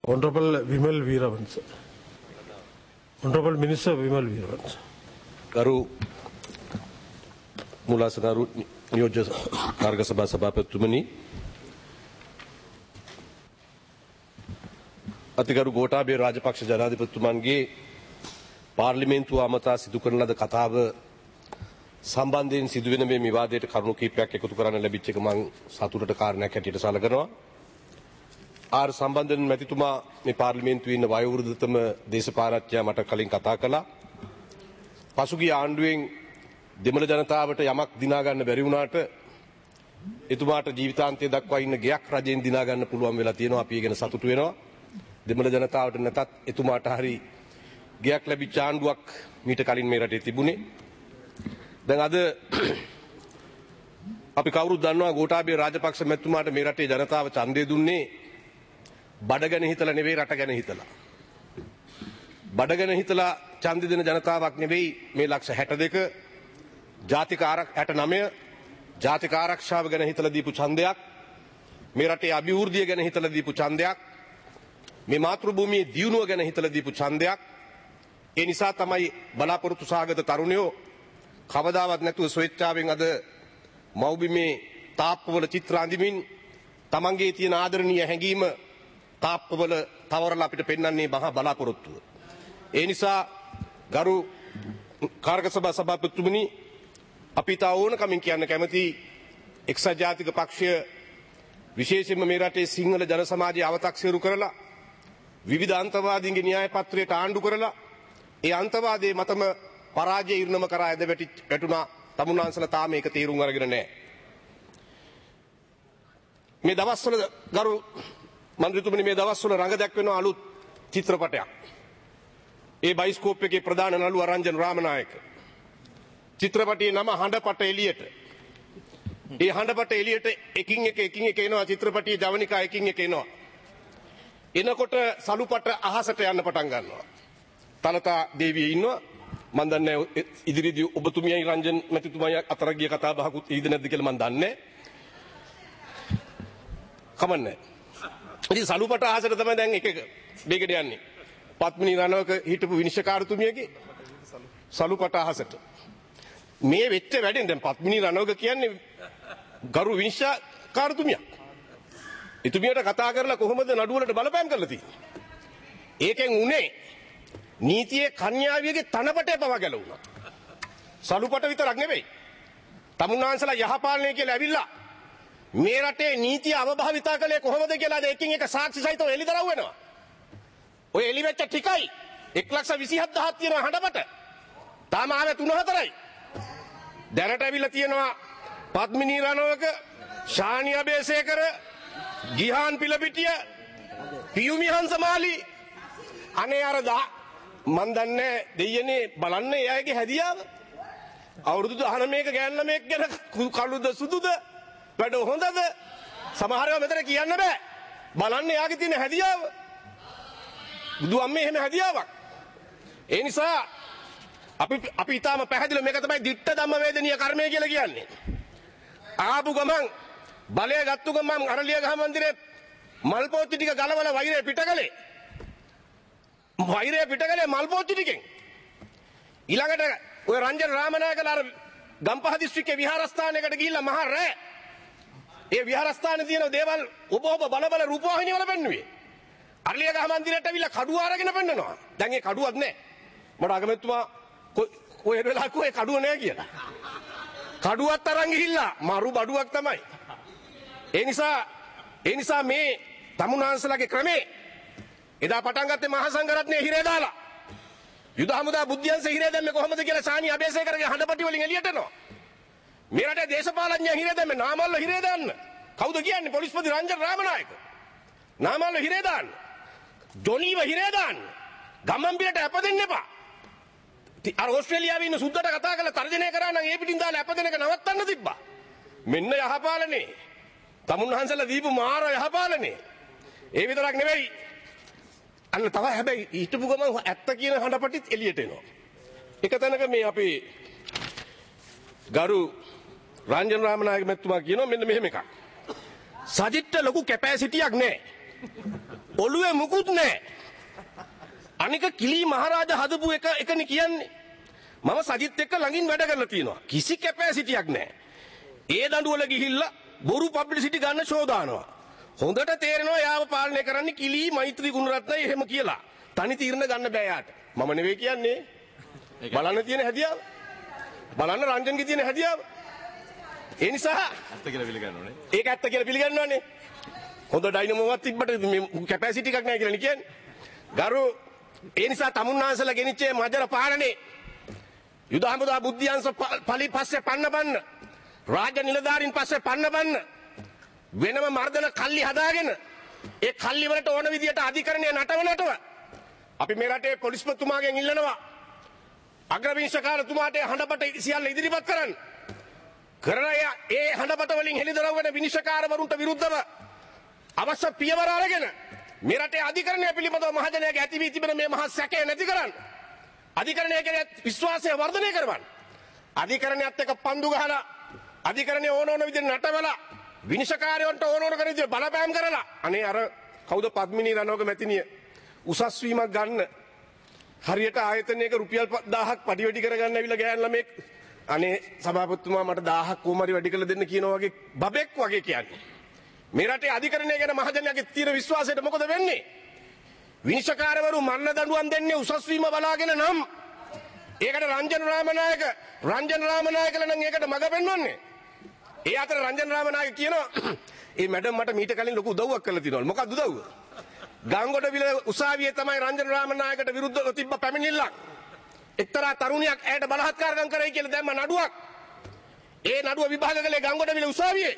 Honorable Vimal Veeravansa. Honorable Minister Vimal Veeravansa. ගරු මුලාසකරු නියෝජ්‍ය කාර්ය සභා සභාපතිතුමනි, අතිගරු ගෝඨාභය රාජපක්ෂ ජනාධිපතිතුමන්ගේ පාර්ලිමේන්තුව අමතා සිදු කරන ලද කතාව සම්බන්ධයෙන් සිදුවෙන මේ විවාදයට කරුණු කිහිපයක් එකතු කරන්න ලැබිච්ච එක මම සතුටට කාරණයක් හැටියට සලකනවා. ආර් සම්බන්ධයෙන් මැතිතුමා මේ පාර්ලිමේන්තුවේ ඉන්න වයෝවෘද්ධතම දේශපාලනඥයා මට කලින් කතා කළා. පසුගිය ආණ්ඩුවෙන් දෙමළ ජනතාවට යමක් දිනා ගන්න බැරි වුණාට එතුමාට ජීවිතාන්තය දක්වා ඉන්න ගෙයක් රජයෙන් දිනා ගන්න පුළුවන් වෙලා තියෙනවා. අපි ඒ ගැන සතුටු වෙනවා. දෙමළ ජනතාවට නැතත් එතුමාට හරි ගෙයක් ලැබිච්ච ආණ්ඩුවක් මීට කලින් මේ රටේ තිබුණේ. දැන් අද අපි කවුරුත් දන්නවා ගෝඨාභය රාජපක්ෂ මැතිතුමාට මේ රටේ ජනතාව ඡන්දය දුන්නේ බඩ ගැන හිතලා නෙවෙයි, රට ගැන හිතලා. බඩ ගැන හිතලා ඡන්දය දෙන ජනතාවක් නෙවෙයි මේ ලක්ෂ 62 ජාතික 69 ජාතික ආරක්ෂාව ගැන හිතලා දීපු ඡන්දයක්, මේ රටේ අභිවෘද්ධිය ගැන හිතලා දීපු ඡන්දයක්, මේ මාතෘ භූමියේ දියුණුව ගැන හිතලා දීපු ඡන්දයක්. ඒ නිසා තමයි බලාපොරොත්තු සාගත තරුණයෝ කවදාවත් නැතුව ස්වේච්ඡාවෙන් අද මව්බිමේ තාප්පවල චිත්‍ර අඳිමින් තමන්ගේ තියෙන ආදරණීය හැඟීම තාප්පවල තවරලා අපිට පෙන්වන්නේ මහා බලාපොරොත්තුව. ඒ නිසා ගරු කාර්ය සභා සභාපතිතුමනි, අපි තා ඕනකමින් කියන්න කැමති එක්සත් ජාතික පක්ෂය විශේෂයෙන්ම මේ රටේ සිංහල ජන සමාජය අව탁සිරු කරලා විවිධ අන්තවාදීන්ගේ න්‍යාය පත්‍රයට ආණ්ඩු කරලා ඒ අන්තවාදයේ මතම පරාජය ඉරණම කරා ඇද වැටුණා. තමුන්වන්සලා තාම මේක තීරුම් අරගෙන නැහැ. මේ දවස්වල ගරු මන්ත්‍රීතුමනි, මේ දවස්වල රඟ දැක්වෙන අලුත් චිත්‍රපටයක්. ඒ බයිස්කෝප් එකේ ප්‍රධාන නළුවා රංජන් රාමනායක. චිත්‍රපටයේ නම හඬපට එළියට. ඒ හඬපට එළියට එකින් එක එනවා. චිත්‍රපටයේ ජවනිකා එකින් එක එනවා. එනකොට සලුපට අහසට යන්න පටන් ගන්නවා. තලතා දේවිය ඉන්නවා. මම දන්නේ ඉදිරියේදී ඔබතුමියයි රංජන් මැතිතුමයි අතර ගිය කතා බහකුත් ඊද නැද්ද කියලා මම දන්නේ. කමන්නේ. ඉතින් සලුපට අහසට තමයි දැන් එක මේකට යන්නේ. පත්මිනී රණවක හිටපු විනිශ්චයකාරතුමියගේ සලුපට අහසට. මේ වෙච්ච වැඩෙන් දැන් පත්මිනී රණවක කියන්නේ ගරු විනිශ්චයකාරතුමියක්. එතුමියට කතා කරලා කොහොමද නඩුවලට බලපෑම් කරලා තියෙන්නේ? ඒකෙන් උනේ නීතියේ කන්‍යාවියගේ තනපටේ පව ගැලවුණා. සලුපට විතරක් නෙවෙයි. තමුන්වන්සලා යහපාලනය කියලා ඇවිල්ලා මේ රටේ නීතිය අවභාවිතා කළේ කොහොමද කියලා එකින් එක සාක්ෂි සහිතව එළිදරව් වෙනවා. ඔය එළිවෙච්ච ටිකයි 1,27,000ක් තියෙන හඬපට. තාම ආවේ 3-4යි. දැනට ඇවිල්ලා තියෙනවා පත්මිනී රණවක, ශානි අබේසේකර, ගිහාන් පිලපිටිය, පියුමි හංසමාලි. අනේ අර මන් දන්නේ දෙයනේ බලන්න එයාගේ හැදියාව. අවුරුදු 19ක ගෑන් ළමෙක් ගැන කළුද සුදුද වැඩ හොඳද සමහරව මෙතන කියන්න බෑ. බලන්න එයාගේ තියෙන හැදියාව. බුදු අම්මේ එහෙම හැදියාවක්. ඒ නිසා අපි ඊටාම පැහැදිලි මේක තමයි ditta ධම්ම වේදනීය කර්මය කියලා කියන්නේ. ආපු ගමන් බලය ගත්තු ගමන් අරලිය ගහ මන්දිරේ මල් පෝච්චි ටික ගලවලා වෛරය පිටකලේ. වෛරය පිටකලේ මල් පෝච්චි ටිකෙන්. ඊළඟට ඔය රංජන රාමනායකලා අර ගම්පහ දිස්ත්‍රික්කේ විහාරස්ථානයකට ගිහිල්ලා මහා රෑ ඒ විහාරස්ථානයේ තියෙන දේවල් ඔබ බල රූපවාහිනිය වල පෙන්නුවේ. අරලිය ගහ මන්දිරයට ඇවිල්ලා කඩුව අරගෙන පෙන්නනවා. දැන් ඒ කඩුවක් නැහැ. මට අගමැතිතුමා කොයි වෙලාවක ඒ කඩුව නැහැ කියලා. කඩුවත් අරන් ගිහිල්ලා මරු බඩුවක් තමයි. ඒ නිසා මේ තමුන්වන්සලාගේ ක්‍රමේ එදා පටන් ගත්තේ මහා සංඝරත්නයේ හිරේ දාලා. යුද හමුදා බුද්ධියන්සේ හිරේ දැම්මේ කොහොමද කියලා ශානි අබේසේකරගේ හඬපටි වලින් එළියට එනවා. මේ රටේ දේශපාලඥයන් හිරේ දැම්මේ නාමල්ල හිරේ දාන්න. කවුද කියන්නේ? පොලිස්පති රංජන රාමනායක. නාමල්ල හිරේ දාන්න. ජොනීව හිරේ දාන්න. ගම්මන්පිලට අපදෙන්න එපා. අර ඕස්ට්‍රේලියාවේ ඉන්න සුද්දට කතා කරලා තර්ජනය කරා නම් ඒ පිටින් දාලා අපදෙන එක නවත්තන්න තිබ්බා. මෙන්න යහපාලනේ. තමුන්වහන්සලා දීපු මාර යහපාලනේ. ඒ විතරක් නෙවෙයි. අන්න තව හැබැයි ඊටපු ගමන් ඇත්ත කියන හඬපටිත් එළියට එනවා. එක තැනක මේ අපේ ගරු රංජන රාමනායක මැතිතුමා කියනවා මෙන්න මෙහෙම එකක්. සජිත්ට ලොකු කැපැසිටියක් නැහැ. ඔළුවේ මුකුත් නැහැ. අනික කිලි මහරජා හදපු එකනේ කියන්නේ. මම සජිත් එක්ක ළඟින් වැඩ කරලා තියෙනවා. කිසි කැපැසිටියක් නැහැ. ඒ දඬුවල ගිහිල්ලා බොරු පබ්ලිසිටි ගන්න ෂෝ දානවා. හොඳට තේරෙනවා යාව පාලනය කරන්නේ කිලි මෛත්‍රී ගුණරත්නයි එහෙම කියලා. තනි තීරණ ගන්න බෑ යාට. මම නෙවෙයි කියන්නේ. බලන්න තියෙන හැදියාව. බලන්න රංජන්ගේ තියෙන හැදියාව. ඒ නිසා ඇත්ත කියලා පිළිගන්න ඕනේ. ඒක ඇත්ත කියලා පිළිගන්න ඕනේ. හොඳ ඩයිනමෝවක් තිබ්බට මේ කැපැසිටි එකක් නැහැ කියලා නේ කියන්නේ. ගරු ඒ නිසා තමුන්නාන්සලා ගෙනිච්චේ මජර පාලනේ යුද හමුදා බුද්ධියංශ පලි පස්සේ පන්න රාජ්‍ය නිලධාරීන් පස්සේ පන්න වෙනම මර්ධන කල්ලි හදාගෙන ඒ කල්ලි වලට ඕන විදියට අධිකරණය නටවනටව අපි මේ රටේ පොලිස්පතිතුමාගෙන් ඉල්ලනවා අග්‍රවිනිශ්චයකාරතුමාට හඬපට සියල්ල ඉදිරිපත් කරන්න. කරලා ඒ හඬපට වලින් හෙළිදරව් වෙන විනිශ්චයකාරවරුන්ට විරුද්ධව අවශ්‍ය පියවර අරගෙන මේ රටේ අධිකරණය පිළිබඳව මහජනයාගේ ඇති වී තිබෙන මේ මහා සැකය නැති කරන්න. අධිකරණය කෙරෙහි විශ්වාසය වර්ධනය කරවන්න. අධිකරණයත් එක්ක පන්දු ගහලා අධිකරණය ඕන විදිහට නටවලා විනිශ්චයකාරයන්ට ඕන කරන විදිහට බලපෑම් කරලා අනේ අර කවුද පද්මිනී රණවක මැතිනිය උසස් වීමක් ගන්න හරියට ආයතනයක රුපියල් 1000ක් පඩි වැඩි කරගන්න ඇවිල්ලා ගෑන් ළමෙක් අනේ සභාපතිතුමා මට 1000ක් කොහොමරි වැඩි කරලා දෙන්න කියනවා වගේ බබෙක් වගේ කියන්නේ. මේ රටේ අධිකරණය ගැන මහජනයාගේ තියෙන විශ්වාසයට මොකද වෙන්නේ? විනිශ්චයකාරවරු මරණ දඬුවම් දෙන්නේ උසස් වීම බලාගෙන නම් ඒකට රංජන් රාමනායකලා නම් ඒකට මග පෙන්වන්නේ. ඒ අතර රංජන් රාමනායක කියනවා ඒ මැඩම් මට මීට කලින් ලොකු උදව්වක් කරලා තියෙනවා. මොකක්ද උදව්ව? ගංගොඩවිල උසාවියේ තමයි රංජන් රාමනායකට විරුද්ධව තිබ්බ පැමිණිල්ලක්. එක්තරා තරුණියක් ඇයට බලහත්කාරකම් කරයි කියලා දැම්ම නඩුවක්. ඒ නඩුව විභාග කළේ ගංගොඩවිල උසාවියේ.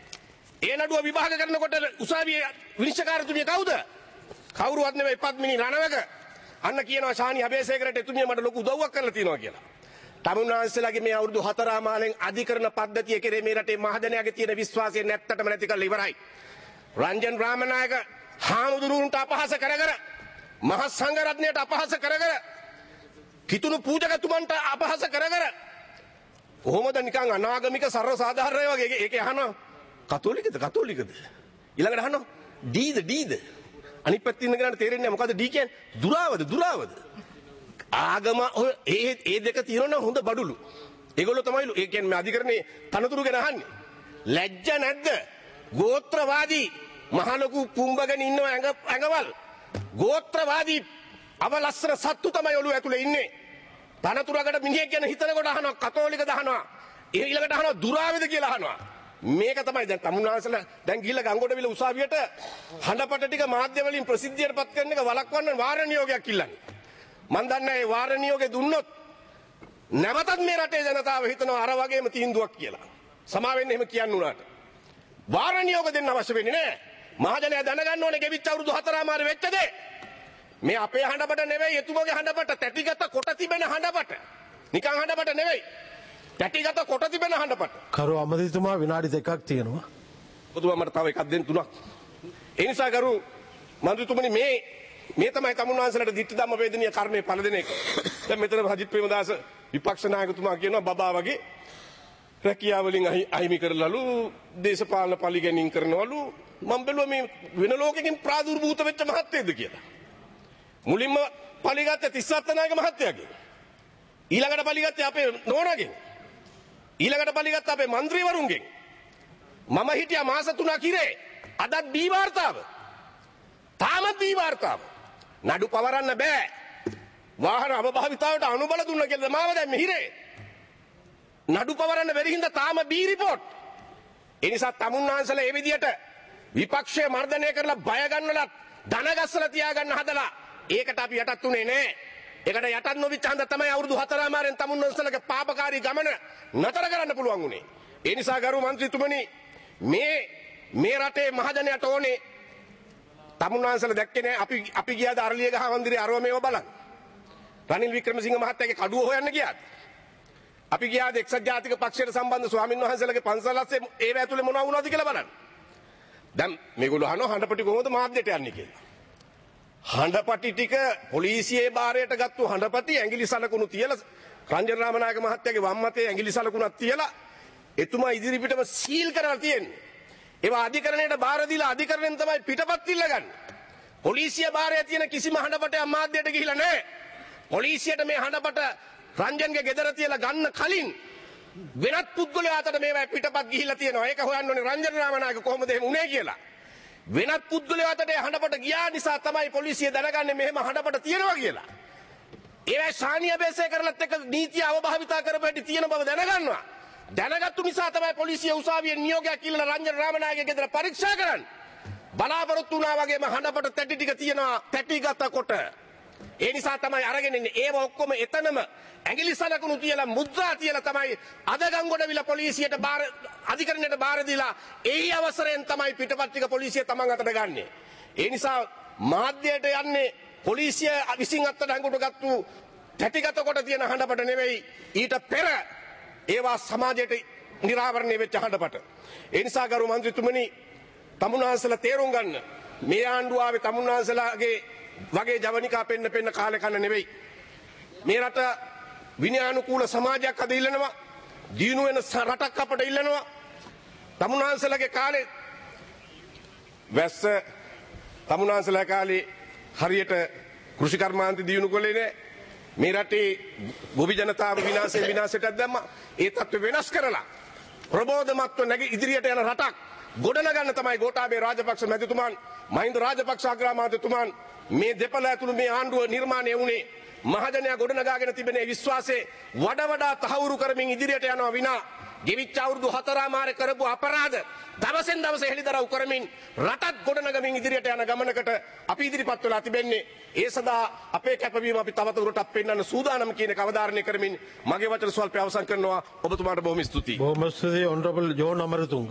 ඒ නඩුව විභාග කරනකොට උසාවියේ විනිශ්චයකාරතුමිය කවුද? කවුරුවත් නෙවෙයි පද්මිනී රණවක. අන්න කියනවා ශානි අබේසේකරට එතුමිය මට ලොකු උදව්වක් කරලා තියෙනවා කියලා. තමුන්නාන්සලාගේ මේ අවුරුදු 4 මාලෙන් අධිකරණ පද්ධතිය කෙරේ මේ රටේ මහජනයාගේ තියෙන විශ්වාසය නැත්තටම නැති කරලා ඉවරයි. රංජන් රාමනායක හාමුදුරුවන්ට අපහාස කර මහා සංඝ රත්නයට අපහාස කර කිතුණු පූජකතුමන්ට අපහාස කර කොහොමද නිකන් අනාගමික සර්ව සාධාරණය වගේ ඒක අහනවා කතෝලිකද ඊළඟට අහනවා ඩීද අනිත් පැත්තේ ඉන්න කෙනාට තේරෙන්නේ නැහැ මොකද්ද ඩී කියන්නේ දුරාවද ආගම ඒ දෙක තියෙනවා හොඳ බඩුලු ඒගොල්ලෝ තමයිලු ඒ කියන්නේ අධිකරණේ තනතුරු ගැන අහන්නේ ලැජ්ජ නැද්ද ගෝත්‍රවාදී මහලොකු පුම්බගෙන ඉන්නව ඇඟවල් ගෝත්‍රවාදී අවලස්සන සත්තු තමයි ඔළුව ඇතුලේ ඉන්නේ තනතුරකට මිනිහෙක් ගැන හිතනකොට අහනවා කතෝලිකද අහනවා ඊළඟට අහනවා දුරාවේද කියලා අහනවා මේක තමයි දැන් තමුන්නාන්සලා දැන් ගිහිල්ලා ගංගොඩවිල උසාවියට හඬපට ටික මාධ්‍ය වලින් ප්‍රසිද්ධියට පත් කරන එක වළක්වන්න වාර නියෝගයක් ඉල්ලන්නේ මම දන්නේ ඒ වාර නියෝගේ දුන්නොත් නැවතත් මේ රටේ ජනතාව හිතනවා අර වගේම තීන්දුවක් කියලා සමා වෙන්න එහෙම කියන්න උනාට වාර නියෝග දෙන්න අවශ්‍ය වෙන්නේ නැහැ මහජනයා දැනගන්න ඕනේ ගෙවිච්ච අවුරුදු 4 මාර වෙච්ච දේ මේ අපේ හඬපට නෙවෙයි එතුමගේ හඬපට තැටිගත කොට තිබෙන හඬපට නිකන් හඬපට නෙවෙයි තැටිගත කොට තිබෙන හඬපට කරු අමතිතුමා විනාඩි 2ක් තියෙනවා ඔබතුමා මට තව එකක් දෙන්න 3ක් ඒ නිසා කරු මන්ත්‍රීතුමනි මේ තමයි තමුන්වහන්සේලාට දිට්ඨි ධම්ම වේදනීය කර්මයේ පළ දෙන එක දැන් මෙතන හජිත් ප්‍රේමදාස විපක්ෂ නායකතුමා කියනවා බබා වගේ රැකියාව වලින් අහිමි කරලාලු දේශපාලන පරිගැනීම් කරනවලු මම බැලුවා මේ වෙන ලෝකෙකින් ප්‍රාදුර්භූත වෙච්ච මහත්තයෙක්ද කියලා මුලින්ම පරිගත්තේ තිස්සත් නායක මහත්තයාගේ ඊළඟට පරිගත්තේ අපේ නෝනාගෙන් ඊළඟට පරිගත්ත අපේ മന്ത്രിවරුන්ගෙන් මම හිටියා මාස 3ක් ඉරේ අදත් බී වාර්තාව තාමත් බී වාර්තාව නඩු පවරන්න බෑ වාහන අභාවිතාවට අනුබල දුන්න කියලා මාව දැන් මෙහිරේ නඩු පවරන්න බැරි හින්දා තාම බී රිපෝට් ඒ නිසා තමුන්නාන්සලා මේ විදියට විපක්ෂය මර්ධනය කරලා බය ගන්නලත් ධන ගස්සලා තියාගන්න හදලා ඒකට අපි යටත් උනේ නෑ ඒකට යටත් නොවිච්ච හන්ද තමයි අවුරුදු 4 මාරෙන් තමුන්නාන්සලාගේ පාපකාරී ගමන නතර කරන්න පුළුවන් උනේ ඒ නිසා ගරු මන්ත්‍රීතුමනි මේ රටේ මහජනයාට ඕනේ තමුන්නාන්සලා දැක්කේ නෑ අපි ගියාද අරලියගහ මන්දිරේ අරව මේව බලන්න රනිල් වික්‍රමසිංහ මහත්තයාගේ කඩුව හොයන්න ගියාද අපි ගියාද එක්සත් ජාතික පක්ෂයට සම්බන්ධ ස්වාමීන් වහන්සේලාගේ පන්සලස්සේ ඒව ඇතුලේ මොනවා වුණාද කියලා බලන්න දැන් මේගොල්ලෝ අහනවා හඬපටි කොහොමද මාධ්‍යට යන්නේ කියලා හඬපටි ටික පොලිසියේ බාරයට ගත්තු හඬපටි ඇඟිලි සලකුණු තියලා රංජන් රාමනායක මහත්තයාගේ වම් අතේ ඇඟිලි සලකුණක් තියලා එතුමා ඉදිරිපිටම සීල් කරලා තියෙන්නේ ඒවා අධිකරණයට බාර දීලා අධිකරණයෙන් තමයි පිටපත් ඉල්ලගන්නේ පොලිසිය භාරය තියෙන කිසිම හඬපටයක් මාධ්‍යයට ගිහිලා නැහැ. පොලිසියට මේ හඬපට රංජන්ගේ ගෙදර තියලා ගන්න කලින් වෙනත් පුද්ගලයා අතට මේවා පිටපත් ගිහිලා තියෙනවා. ඒක හොයන්න ඕනේ රංජන් රාමනායක කොහොමද එහෙම උනේ කියලා. වෙනත් පුද්ගලයා අතට හඬපට ගියා නිසා තමයි පොලිසිය දැනගන්නේ මෙහෙම හඬපට තියෙනවා කියලා. ඒවයි ශානිය බේසේ කරලත් එක්ක නීතිය අවභාවිතා කරපු හැටි තියෙන බව දැනගන්නවා. දැනගත්තු නිසා තමයි පොලිසිය උසාවියේ නියෝගයක් කියලා රංජන් රාමනායකගේ ගෙදර පරීක්ෂා කරන්නේ. බලාපොරොත්තු වුණා වගේම හඬපට තැටි ටික තියෙනවා තැටි ගතකොට. ඒ නිසා තමයි අරගෙන ඉන්නේ. ඒව ඔක්කොම එතනම ඇඟිලි සලකුණු තියලා මුද්‍රා තියලා තමයි අද ගංගොඩවිල පොලිසියට අධිකරණයට බාර දීලා ඒ අවසරයෙන් තමයි පිටපත් ටික පොලිසිය තමන් අතට ගන්නෙ. ඒ නිසා මාධ්‍යයට යන්නේ පොලිසිය විසින් අත්අඩංගුවට ගත්තු තැටිගත කොට තියෙන හඬපට නෙවෙයි ඊට පෙර ඒවා සමාජයට නිරාවරණය වෙච්ච හඬපට. ඒ නිසා ගරු මන්ත්‍රීතුමනි තමුන්වහන්සේලා තේරුම් ගන්න මේ ආණ්ඩුව ආවේ තමුන්වහන්සේලාගේ වගේ ජවනිකා පෙන්න කාලේ කන්න නෙවෙයි. මේ රට විනයානුකූල සමාජයක් අද ඉල්ලනවා. දියුණු වෙන රටක් අපට ඉල්ලනවා. තමුන්වහන්සේලාගේ කාලේ වැස්ස තමුන්වහන්සේලා කාලේ හරියට කෘෂි කර්මාන්ත දියුණු කළේ නෑ. මේ රටේ ගොවි ජනතාව විනාශයට දැම්මා. ඒ තත්ත්ව වෙනස් කරලා ප්‍රබෝධමත්ව නැගී ඉදිරියට යන රටක් ගොඩනගන්න තමයි ගෝඨාභය රාජපක්ෂ මැතිතුමන් මහින්ද රාජපක්ෂ අග්‍රාමාත්‍යතුමන් මේ දෙපළ ඇතුළු මේ ආණ්ඩුව නිර්මාණය වුණේ. මහජනයා ගොඩනගාගෙන තිබෙන විශ්වාසයේ වඩා තහවුරු කරමින් ඉදිරියට යනවා විනා ගෙවිච්ච අවුරුදු 4මාරේ කරපු අපරාධ දවසෙන් දවස හෙළිදරව් කරමින් රටත් ගොඩනගමින් ඉදිරියට යන ගමනකට අපි ඉදිරිපත් වෙලා තිබෙන්නේ. ඒ සඳහා අපේ කැපවීම අපි තවදුරටත් පෙන්වන්න සූදානම් කියන එක අවධාරණය කරමින් මගේ වචන ස්වල්පය අවසන් කරනවා. ඔබතුමාට බොහොම ස්තුතියි. බොහොම ස්තුතියි Honorable John Amarthunga.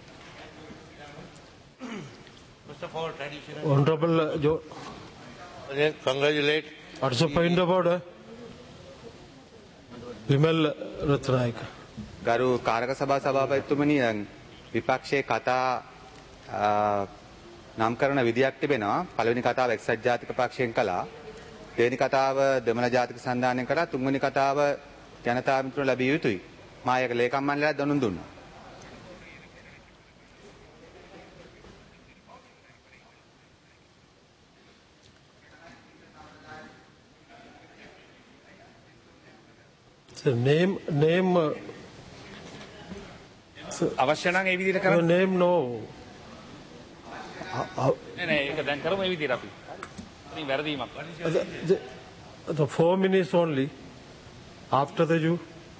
Honorable John. Congratulate. What's the point about Vimal Ratnayaka? ගරු කාරක සභා සභාපතිතුමනි විපක්ෂයේ කතා නම් කරන විදියක් තිබෙනවා. පළවෙනි කතාව එක්සත් ජාතික පක්ෂයෙන් කළා. දෙවෙනි කතාව දෙමළ ජාතික සන්ධානයෙන් කළා. තුන්වෙනි කතාව ජනතා මිත්‍ර ලැබිය යුතුයි. මා ඒක ලේකම් මණ්ඩලයට දනුම් දුන්නා. Name අවශ්‍ය නම් ඒ විදිහට කරන්න. name no. නෑ ඒක දැන් කරමු ඒ විදිහට අපි. ඉතින් වැරදීමක්. The 4 minutes only after the you.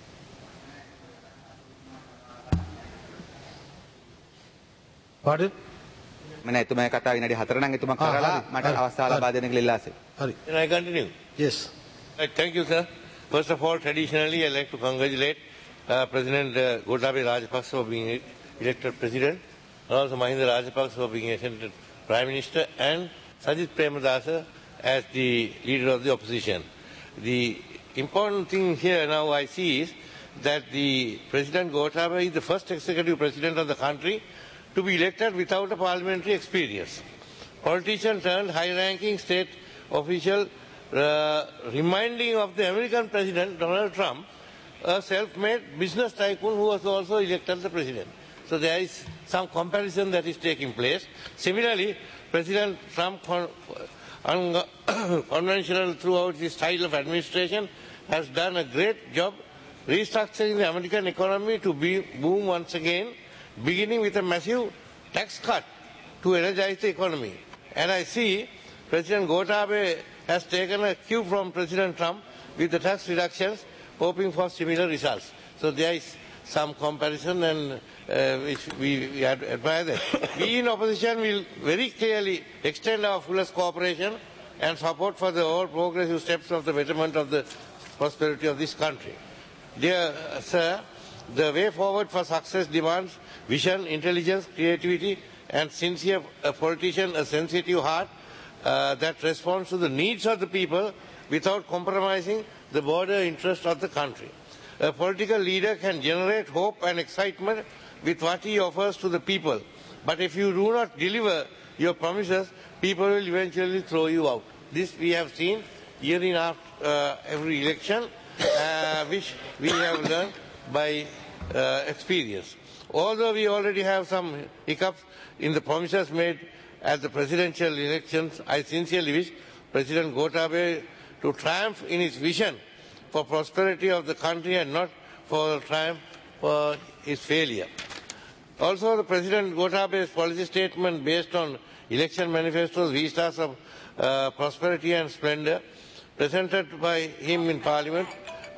Pardon? මම එතුමාගේ කතාව විනාඩි 4 නම් එතුමා කරලා මට අවස්ථාව ලබා දෙන්න කියලා ඉල්ලා සිටිනවා. Hari. Can I continue? Yes. Thank you, sir. First of all, traditionally, I'd like to congratulate President Gotabaya Rajapaksa for being elected president, and also Mahinda Rajapaksa for being elected prime minister, and Sajith Premadasa as the leader of the opposition. The important thing here now I see is that the President Gotabaya is the first executive president of the country to be elected without a parliamentary experience. Politician turned high-ranking state official reminding of the American President Donald Trump, a self-made business tycoon who was also elected the president. So there is some comparison that is taking place. Similarly, President Trump, conventional throughout his style of administration, has done a great job restructuring the American economy to boom once again, beginning with a massive tax cut to energize the economy. And I see President Gotabaya has taken a cue from President Trump with the tax reductions, hoping for similar results. So there is some comparison and which we admire that. We in opposition will very clearly extend our fullest cooperation and support for the all progressive steps of the betterment of the prosperity of this country. Dear sir, the way forward for success demands vision, intelligence, creativity, and sincere politician, a sensitive heart that responds to the needs of the people without compromising the broader interest of the country. A political leader can generate hope and excitement with what he offers to the people. But if you do not deliver your promises, people will eventually throw you out. This we have seen year in every election, which we have learned by experience. Although we already have some hiccups in the promises made at the presidential elections, I sincerely wish President Gotabaya to triumph in his vision for prosperity of the country and not for triumph for his failure. Also, the President Gotabaya's policy statement based on election manifestos, vistas of prosperity and splendor, presented by him in Parliament,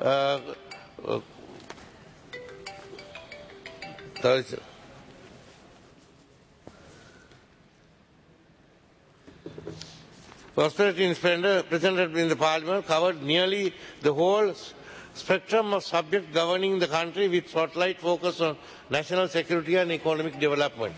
prosperity and splendor presented in the Parliament covered nearly the whole spectrum of subjects governing the country with spotlight focus on national security and economic development.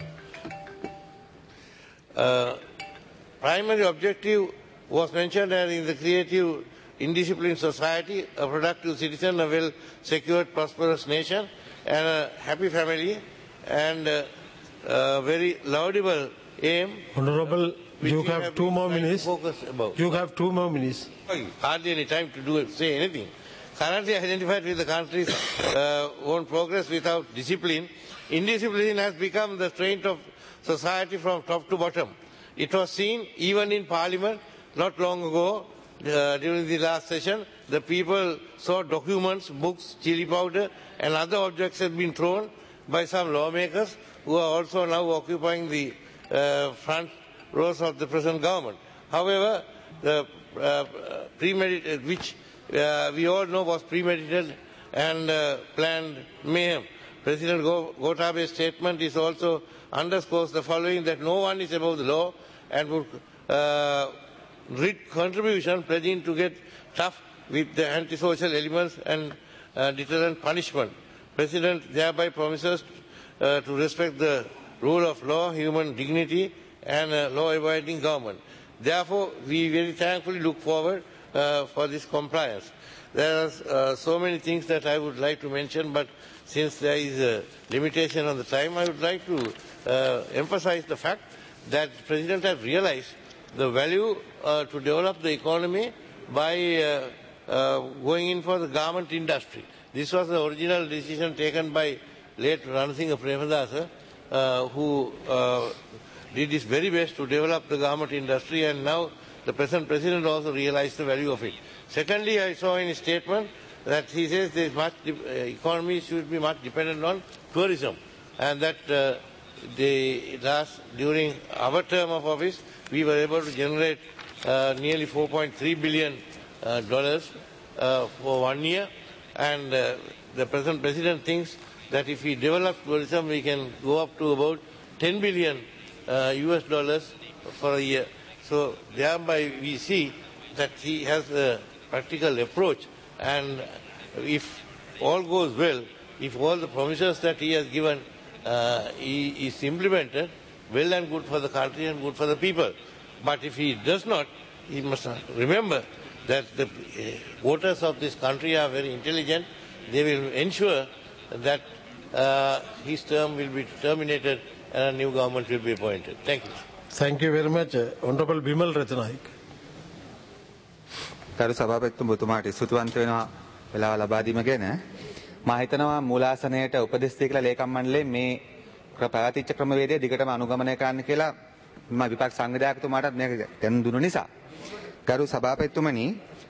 Primary objective was mentioned as in the creative, indisciplined society, a productive citizen, a well-secured, prosperous nation, and a happy family, and a very laudable aim. Honorable, you have 2 more minutes. You have 2 more minutes. Hardly any time to say anything. Currently identified with the country's own progress without discipline, indiscipline has become the strength of society from top to bottom. It was seen even in Parliament not long ago during the last session. The people saw documents, books, chili powder and other objects had been thrown by some lawmakers who are also now occupying the front rows of the present government. However, the premeditated, which we all know was premeditated and planned mayhem. President Gotabaya's statement is also underscores the following, that no one is above the law and would read contribution pledging to get tough with the antisocial elements and deterrent punishment. President thereby promises to respect the rule of law, human dignity and law-abiding government. Therefore, we very thankfully look forward for this compliance. There are so many things that I would like to mention, but since there is a limitation on the time, I would like to emphasize the fact that the President has realized the value to develop the economy by going in for the garment industry. This was the original decision taken by late Ranasinghe Premadasa, who did his very best to develop the garment industry, and now the present President also realized the value of it. Secondly, I saw in his statement that he says the economy should be much dependent on tourism, and that during our term of office, we were able to generate nearly $4.3 billion for 1 year, and the present President thinks that if we develop tourism, we can go up to about $10 billion US dollars for a year. So thereby we see that he has a practical approach, and if all goes well, if all the promises that he has given is implemented, well and good for the country and good for the people. But if he does not, he must remember that the voters of this country are very intelligent. They will ensure that his term will be terminated and a new government will be appointed. Thank you. Thank you very much. Honorable Bimal Ratanaik. කරු සභාපතිතුමාට ස්තුතිවන්ත වෙනවා වෙලාව ලබා දීම ගැන. මා හිතනවා මූලාසනයට උපදෙස් දී කියලා ලේකම් මණ්ඩලයේ මේ ප්‍රතිච්ඡ ක්‍රමවේදය දිගටම අනුගමනය කරන්න කියලා මම විපක්ෂ සංවිධායකතුමාටත් මේක දැන් දුන්න නිසා. කරු සභාපතිතුමනි,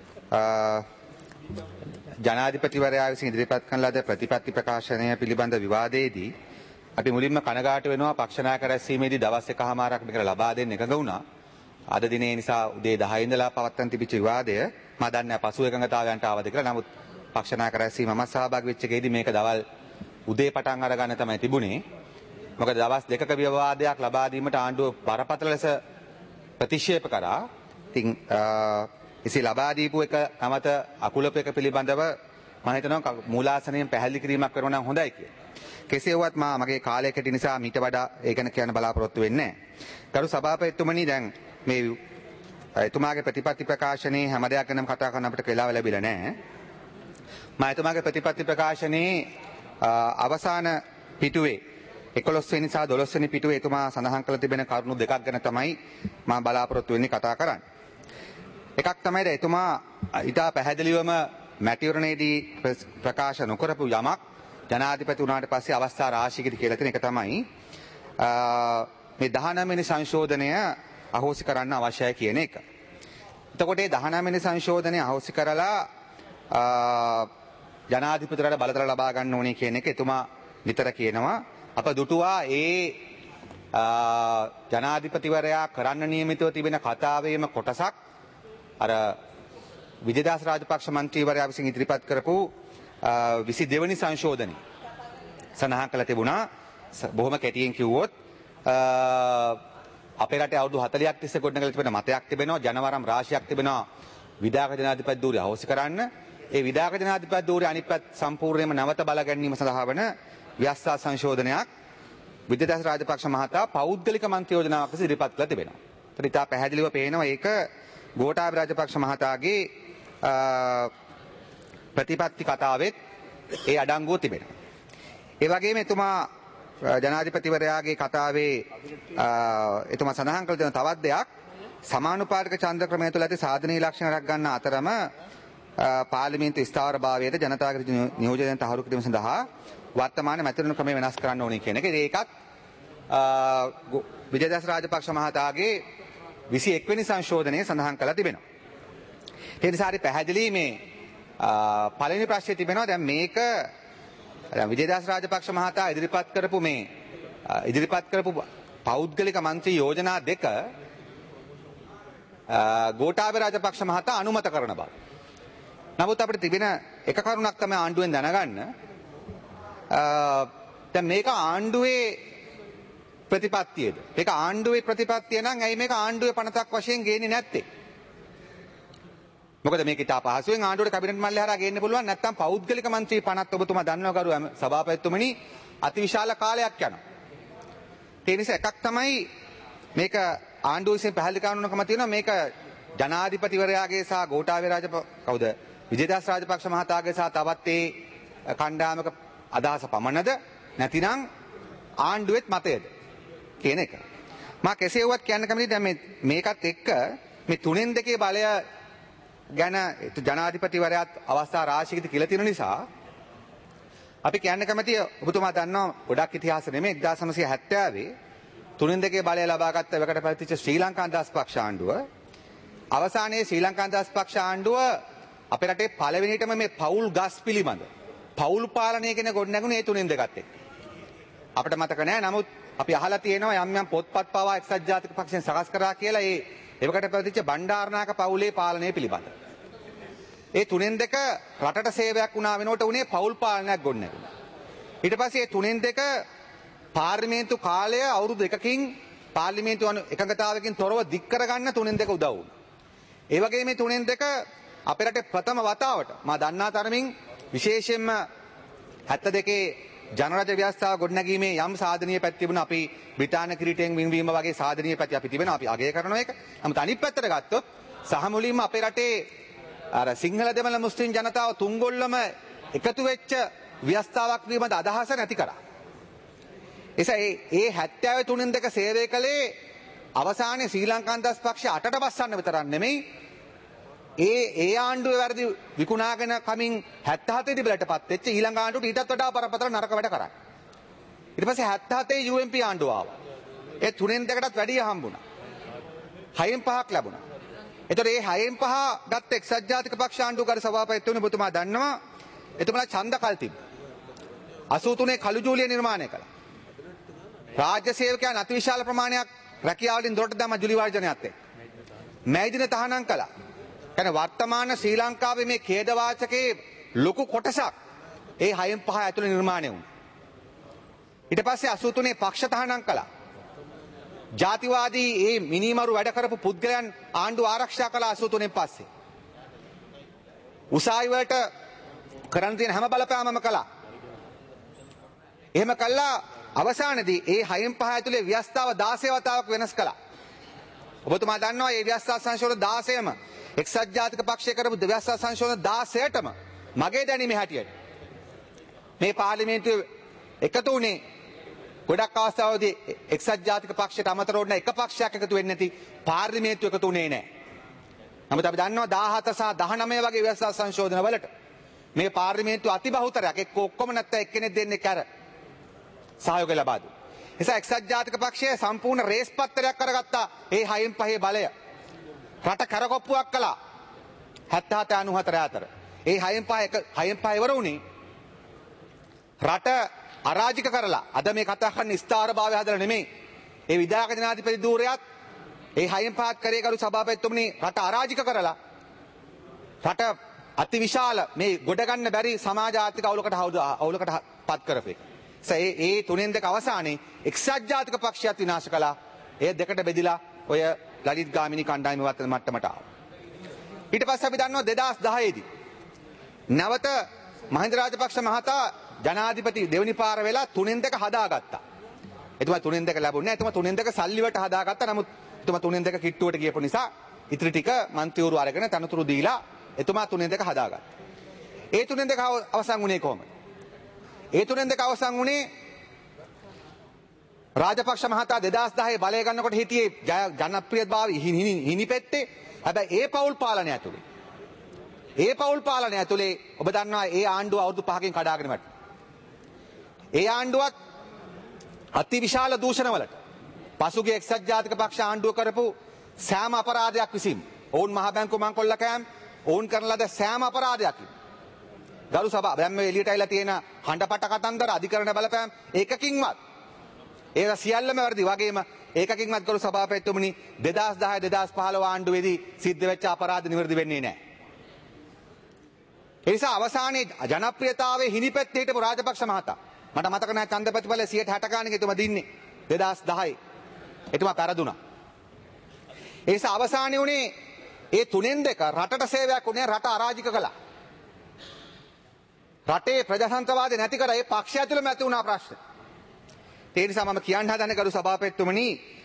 ජනාධිපතිවරයා විසින් ඉදිරිපත් කරන ලද ප්‍රතිපත්ති ප්‍රකාශනය පිළිබඳ විවාදයේදී අපි මුලින්ම කනගාටු වෙනවා පක්ෂ නායක රැස්වීමේදී දවස් 1කමාරක් මේකට ලබා දෙන්න එකඟ වුණා. අද දිනේ නිසා උදේ 10 ඉඳලා පවත්වන තිබිච්ච විවාදය මම දන්නේ පසු එකඟතාවයන්ට ආවද කියලා. නමුත් පක්ෂ නායක රැස්වීම මම සහභාගී වෙච්ච එකේදී මේක දවල් උදේ පටන් අරගන්න තමයි තිබුණේ. මොකද දවස් 2ක විවාදයක් ලබා දීමට ආණ්ඩුව බරපතල ලෙස ප්‍රතික්ෂේප කරා. ඉතින් ඉතින් ලබා දීපු එක අමත අකුලප එක පිළිබඳව මම හිතනවා මූලාසනයෙන් පැහැදිලි කිරීමක් කරනවා නම් හොඳයි කියලා. කෙසේ වුවත් මගේ කාලය කෙටි නිසා මීට වඩා ඒ ගැන කියන්න බලාපොරොත්තු වෙන්නේ නැහැ. කරු සභාපතිතුමනි, දැන් මේ එතුමාගේ ප්‍රතිපත්ති ප්‍රකාශනයේ හැම දෙයක් ගැනම කතා කරන්න අපිට වෙලාව ලැබිලා නැහැ. මම එතුමාගේ ප්‍රතිපත්ති ප්‍රකාශනයේ අවසාන පිටුවේ 11 වෙනි සහ 12 වෙනි පිටුවේ එතුමා සඳහන් කළ තිබෙන කරුණු දෙකක් ගැන තමයි මම බලාපොරොත්තු වෙන්නේ කතා කරන්න. එකක් තමයි එතුමා ඊට පැහැදිලිවම මැටිවරණයේදී ප්‍රකාශ නොකරපු යමක් ජනාධිපති වුණාට පස්සේ අවස්ථා රාශියකදී කියලා තියෙන එක තමයි මේ 19 වෙනි සංශෝධනය අහෝසි කරන්න අවශ්‍යයි කියන එක. එතකොට මේ 19 වෙනි සංශෝධනය අහෝසි කරලා ජනාධිපතිවරයාට බලතල ලබා ගන්න ඕනේ කියන එක එතුමා නිතර කියනවා. අප දුටුවා ඒ ජනාධිපතිවරයා කරන්න නියමිතව තිබෙන කතාවේම කොටසක් අර විජේදාස රාජපක්ෂ මන්ත්‍රීවරයා විසින් ඉදිරිපත් කරපු 22 වෙනි සංශෝධනය සඳහන් කළ තිබුණා. බොහොම කෙටියෙන් කිව්වොත් අපේ රටේ අවුරුදු 40ක් තිස්සේ ගොඩනගලා තිබෙන මතයක් තිබෙනවා, ජනවරම් රාශියක් තිබෙනවා විධායක ජනාධිපති ධූරය අවශ්‍ය කරන්න. ඒ විධායක ජනාධිපති ධූරය අනිත් පැත්ත සම්පූර්ණයෙන්ම නැවත බල ගැනීම සඳහා වන ව්‍යවස්ථා සංශෝධනයක් විජේදාස රාජපක්ෂ මහතා පෞද්ගලික මන්ත්‍රී යෝජනාවක් ලෙස ඉදිරිපත් කළා තිබෙනවා. ඒත් ඉතා පැහැදිලිව පේනවා ඒක ගෝඨාභය රාජපක්ෂ මහතාගේ ප්‍රතිපත්ති කතාවෙත් ඒ අඩංගුව තිබෙනවා. ඒ වගේම එතුමා ජනාධිපතිවරයාගේ කතාවේ එතුමා සඳහන් කළ දෙන තවත් දෙයක් සමානුපාතික ඡන්ද ක්‍රමය තුළ ඇති සාධනීය ලක්ෂණ රැක ගන්න අතරම පාර්ලිමේන්තු ස්ථාවරභාවයේද ජනතාවගේ නියෝජනය තහවුරු කිරීම සඳහා වර්තමාන මැතිවරණ ක්‍රමය වෙනස් කරන්න ඕනේ කියන එක. ඒකත් විජේදාස රාජපක්ෂ මහතාගේ 21 වෙනි සංශෝධනයේ සඳහන් කරලා තිබෙනවා. ඒ නිසා හරි පැහැදිලි මේ පළවෙනි ප්‍රශ්නේ තිබෙනවා. දැන් මේක විජේදාස රාජපක්ෂ මහතා ඉදිරිපත් කරපු පෞද්ගලික මන්ත්‍රී යෝජනා දෙක ගෝඨාභය රාජපක්ෂ මහතා අනුමත කරන බව. නමුත් අපිට තිබෙන එක කරුණක් තමයි ආණ්ඩුවෙන් දැනගන්න. දැන් මේක ආණ්ඩුවේ ප්‍රතිපත්තියද? මේක ආණ්ඩුවේ ප්‍රතිපත්තිය නම් ඇයි මේක ආණ්ඩුවේ පනතක් වශයෙන් ගේන්නේ නැත්තේ? මොකද මේක ඉතා පහසුවෙන් ආණ්ඩුවට කැබිනට් මණ්ඩලය හරහා ගේන්න පුළුවන්. නැත්නම් පෞද්ගලික මන්ත්‍රී පනත් ඔබතුමා දන්නවා කරු සභාපතිතුමනි අතිවිශාල කාලයක් යනවා. ඒ නිසා එකක් තමයි මේක ආණ්ඩුව විසින් පැහැදිලි කරනකම තියෙනවා මේක ජනාධිපතිවරයාගේ සහ ගෝඨාභය කවුද විජේදාස රාජපක්ෂ මහතාගේ සහ තවත් ඒ කණ්ඩායමක අදහස පමණද නැතිනම් ආණ්ඩුවෙත් මතයද කියන එක. මා කෙසේ වුවත් කියන්න කැමතියි දැන් මේකත් එක්ක මේ 3-2 බලය ගැන ජනාධිපතිවරයාත් අවස්ථා රාශියකදී කියලා තියෙන නිසා අපි කියන්න කැමතියි ඔබතුමා දන්නවා ගොඩක් ඉතිහාස නෙමෙයි 1970 3-2 බලය ලබාගත්ත එවකට පැවතිච්ච ශ්‍රී ලංකා නිදහස් පක්ෂ ආණ්ඩුව අවසානයේ ශ්‍රී ලංකා නිදහස් පක්ෂ ආණ්ඩුව අපේ රටේ පළවෙනිටම මේ පෞල් ගස් පිළිබඳ පෞල් පාලනය කියන ගොඩ නැගුණේ 3-2ත් එක්ක. අපිට මතක නැහැ. නමුත් අපි අහලා තියෙනවා යම් යම් පොත්පත් පවා එක්සත් ජාතික පක්ෂයෙන් සකස් කරා කියලා ඒ එවකට පැවතිච්ච බණ්ඩාරනායක පවුලේ පාලනය පිළිබඳ. ඒ 3-2 රටට සේවයක් වුණා වෙනකොට උනේ පෞල් පාලනයක් ගොඩ නැගුණා. ඊට පස්සේ 3-2 පාර්ලිමේන්තු කාලය අවුරුදු 2කින් පාර්ලිමේන්තු එකඟතාවයකින් තොරව දික් කරගන්න 3-2 උදව් වුණා. ඒ වගේම මේ 3-2 අපේ රටේ ප්‍රථම වතාවට මා දන්නා තරමින් විශේෂයෙන්ම 72 ජනරජ ව්‍යවස්ථාව ගොඩනැගීමේ යම් සාධනීය පැති තිබුණා. අපි බ්‍රිතාන්‍ය කිරීටයෙන් වින්වීම වගේ සාධනීය පැති අපි තිබෙනවා. අපි අගය කරන එක. නමුත් අනිත් පැත්තට ගත්තොත් සහ මුලින්ම අපේ රටේ අර සිංහල දෙමළ මුස්ලිම් ජනතාව තුන්ගොල්ලම එකතු වෙච්ච ව්‍යවස්ථාවක් පිළිබඳ අදහස නැති කරා. එසා ඒ 73 3-2 සේවය කළේ අවසානයේ ශ්‍රී ලංකා නිදහස් පක්ෂය 8ට බස්සන්න විතරක් නෙමෙයි ඒ ආණ්ඩුවේ වැරදි විකුණාගෙන කමින් 77 දිබලටපත් වෙච්ච ඊළඟ ආණ්ඩුවට ඊටත් වඩා බරපතල නරක වැඩ කරා. ඊට පස්සේ 77 UMP ආණ්ඩුව ආවා. ඒ 3-2කටත් වැඩිය හම්බුණා. 6න් 5ක් ලැබුණා. එතකොට මේ 6න් 5 ගත්ත එක්සත් ජාතික පක්ෂ ආණ්ඩුවකර සභාපතිතුමනි ඔබතුමා දන්නවා එතුමලා ඡන්ද කල් තිබ්බා. 83 කළු ජූලිය නිර්මාණය කළා. රාජ්‍ය සේවකයන් අතිවිශාල ප්‍රමාණයක් රැකියාවලින් දොරට දැම්ම ජුලි වර්ජනයත් එක්ක. මැයි දින තහනම් කළා. කියන්නේ වර්තමාන ශ්‍රී ලංකාවේ මේ ඛේද වාචකයේ ලොකු කොටසක් ඒ 6න් 5 ඇතුළේ නිර්මාණය වුණා. ඊට පස්සේ 83 පක්ෂ තහනම් කළා. ජාතිවාදී ඒ මිනිමරු වැඩ කරපු පුද්ගලයන් ආණ්ඩුව ආරක්ෂා කළා 83න් පස්සේ. උසාවි වලට කරන් තියෙන හැම බලපෑමම කළා. එහෙම කළා අවසානයේදී ඒ 6න් 5 ඇතුලේ ව්‍යවස්ථාව 16 වතාවක් වෙනස් කළා. ඔබතුමා දන්නවා මේ ව්‍යවස්ථා සංශෝධන 16ම එක්සත් ජාතික පක්ෂය කරපු ව්‍යවස්ථා සංශෝධන 16ටම මගේ දැනීමේ හැටියට මේ පාර්ලිමේන්තුවේ එකතු වුණේ ගොඩක් අවස්ථාවලදී එක්සත් ජාතික පක්ෂයට අමතරව වුණ එක පක්ෂයක් එකතු වෙන්නේ නැති පාර්ලිමේන්තුව එකතු වුණේ නැහැ. නමුත් අපි දන්නවා 17 සහ 19 වගේ ව්‍යවස්ථා සංශෝධන වලට මේ පාර්ලිමේන්තුව අති බහුතරයක් එක්ක ඔක්කොම නැත්නම් එක්කෙනෙක් දෙන්නේ කර සහයෝගය ලබා දුන්නා. නිසා එක්සත් ජාතික පක්ෂය සම්පූර්ණ රේස් පත්තරයක් කරගත්තා. ඒ 6න් 5 බලය. රට කරකොප්පුවක් කළා. 77 94 අතර. ඒ 6න් 5 ඉවර වුණේ රට අරාජික කරලා. අද මේ කතා කරන්නේ ස්ථාරභාවය හදලා නෙමෙයි. ඒ විධායක ජනාධිපති ධූරයත් ඒ 6න් 5ත් කරේ කරු සභාපතිතුමනි රට අරාජික කරලා රට අතිවිශාල මේ ගොඩ ගන්න බැරි සමාජ ආර්ථික අවුලකට පත් කරපු එක. ඒ 3න් 2 අවසානයේ එක්සත් ජාතික පක්ෂයත් විනාශ කළා. ඒ දෙකට බෙදිලා ඔය ලලිත් ගාමිණී කණ්ඩායම වත්තන මට්ටමට ආවා. ඊට පස්සේ අපි දන්නවා 2010 දී නැවත මහින්ද රාජපක්ෂ මහතා ජනාධිපති දෙවනි පාර වෙලා 3න් 2 හදාගත්තා. එතුමා 3න් 2 ලැබුණේ නැහැ. එතුමා 3න් 2 සල්ලි වලට හදාගත්තා. නමුත් එතුමා 3න් 2 කිට්ටුවට ගියපු නිසා ඉතිරි ටික මන්ත්‍රීවරු අරගෙන තනතුරු දීලා එතුමා 3න් 2 හදාගත්තා. ඒ 3න් 2 අවසන් වුණේ කොහොමද? ඒ 3න් 2 අවසන් වුණේ රාජපක්ෂ මහතා 2010 බලය ගන්නකොට හිටියේ ජනප්‍රියතාවය හිනිපෙත්තේ. හැබැයි ඒ පෞල් පාලනය ඇතුලේ. ඒ පෞල් පාලනය ඇතුලේ ඔබ දන්නවා ඒ ආණ්ඩුව අවුරුදු 5කින් කඩාගෙන වැටුණා. ඒ ආණ්ඩුවත් අතිවිශාල දූෂණවලට පසුගිය එක්සත් ජාතික පක්ෂ ආණ්ඩුව කරපු සෑම අපරාධයක් විසින් ඔවුන් මහ බැංකු මංකොල්ල කෑම් ඔවුන් කරන ලද සෑම අපරාධයකින් ගරු සභාව දැන් මේ එළියට ඇවිල්ලා තියෙන හඬපට කතන්දර අධිකරණ බලපෑම් ඒකකින්වත් ඒක සියල්ලම වැරදි වගේම ඒකකින්වත් ගරු සභාපතිතුමනි 2010 2015 ආණ්ඩුවේදී සිද්ධ වෙච්ච අපරාධ නිවැරදි වෙන්නේ නැහැ. ඒ නිසා අවසානයේ ජනප්‍රියතාවයේ හිනිපැත්තේ හිටපු රාජපක්ෂ මහතා මට මතක නැහැ ඡන්ද ප්‍රතිඵල 60 ගානක එතුමා දින්නේ 2010 එතුමා පෙරදුනා. ඒ නිසා අවසානයේ උනේ ඒ 3න් 2 රටට සේවයක් උනේ රට අරාජික කළා. රටේ ප්‍රජාතන්ත්‍රවාදය නැති කර ඒ පක්ෂය ඇතුළේම ඇති වුණා ප්‍රශ්න. ඒ නිසා මම කියන්න හදන්නේ ගරු සභාපතිතුමනි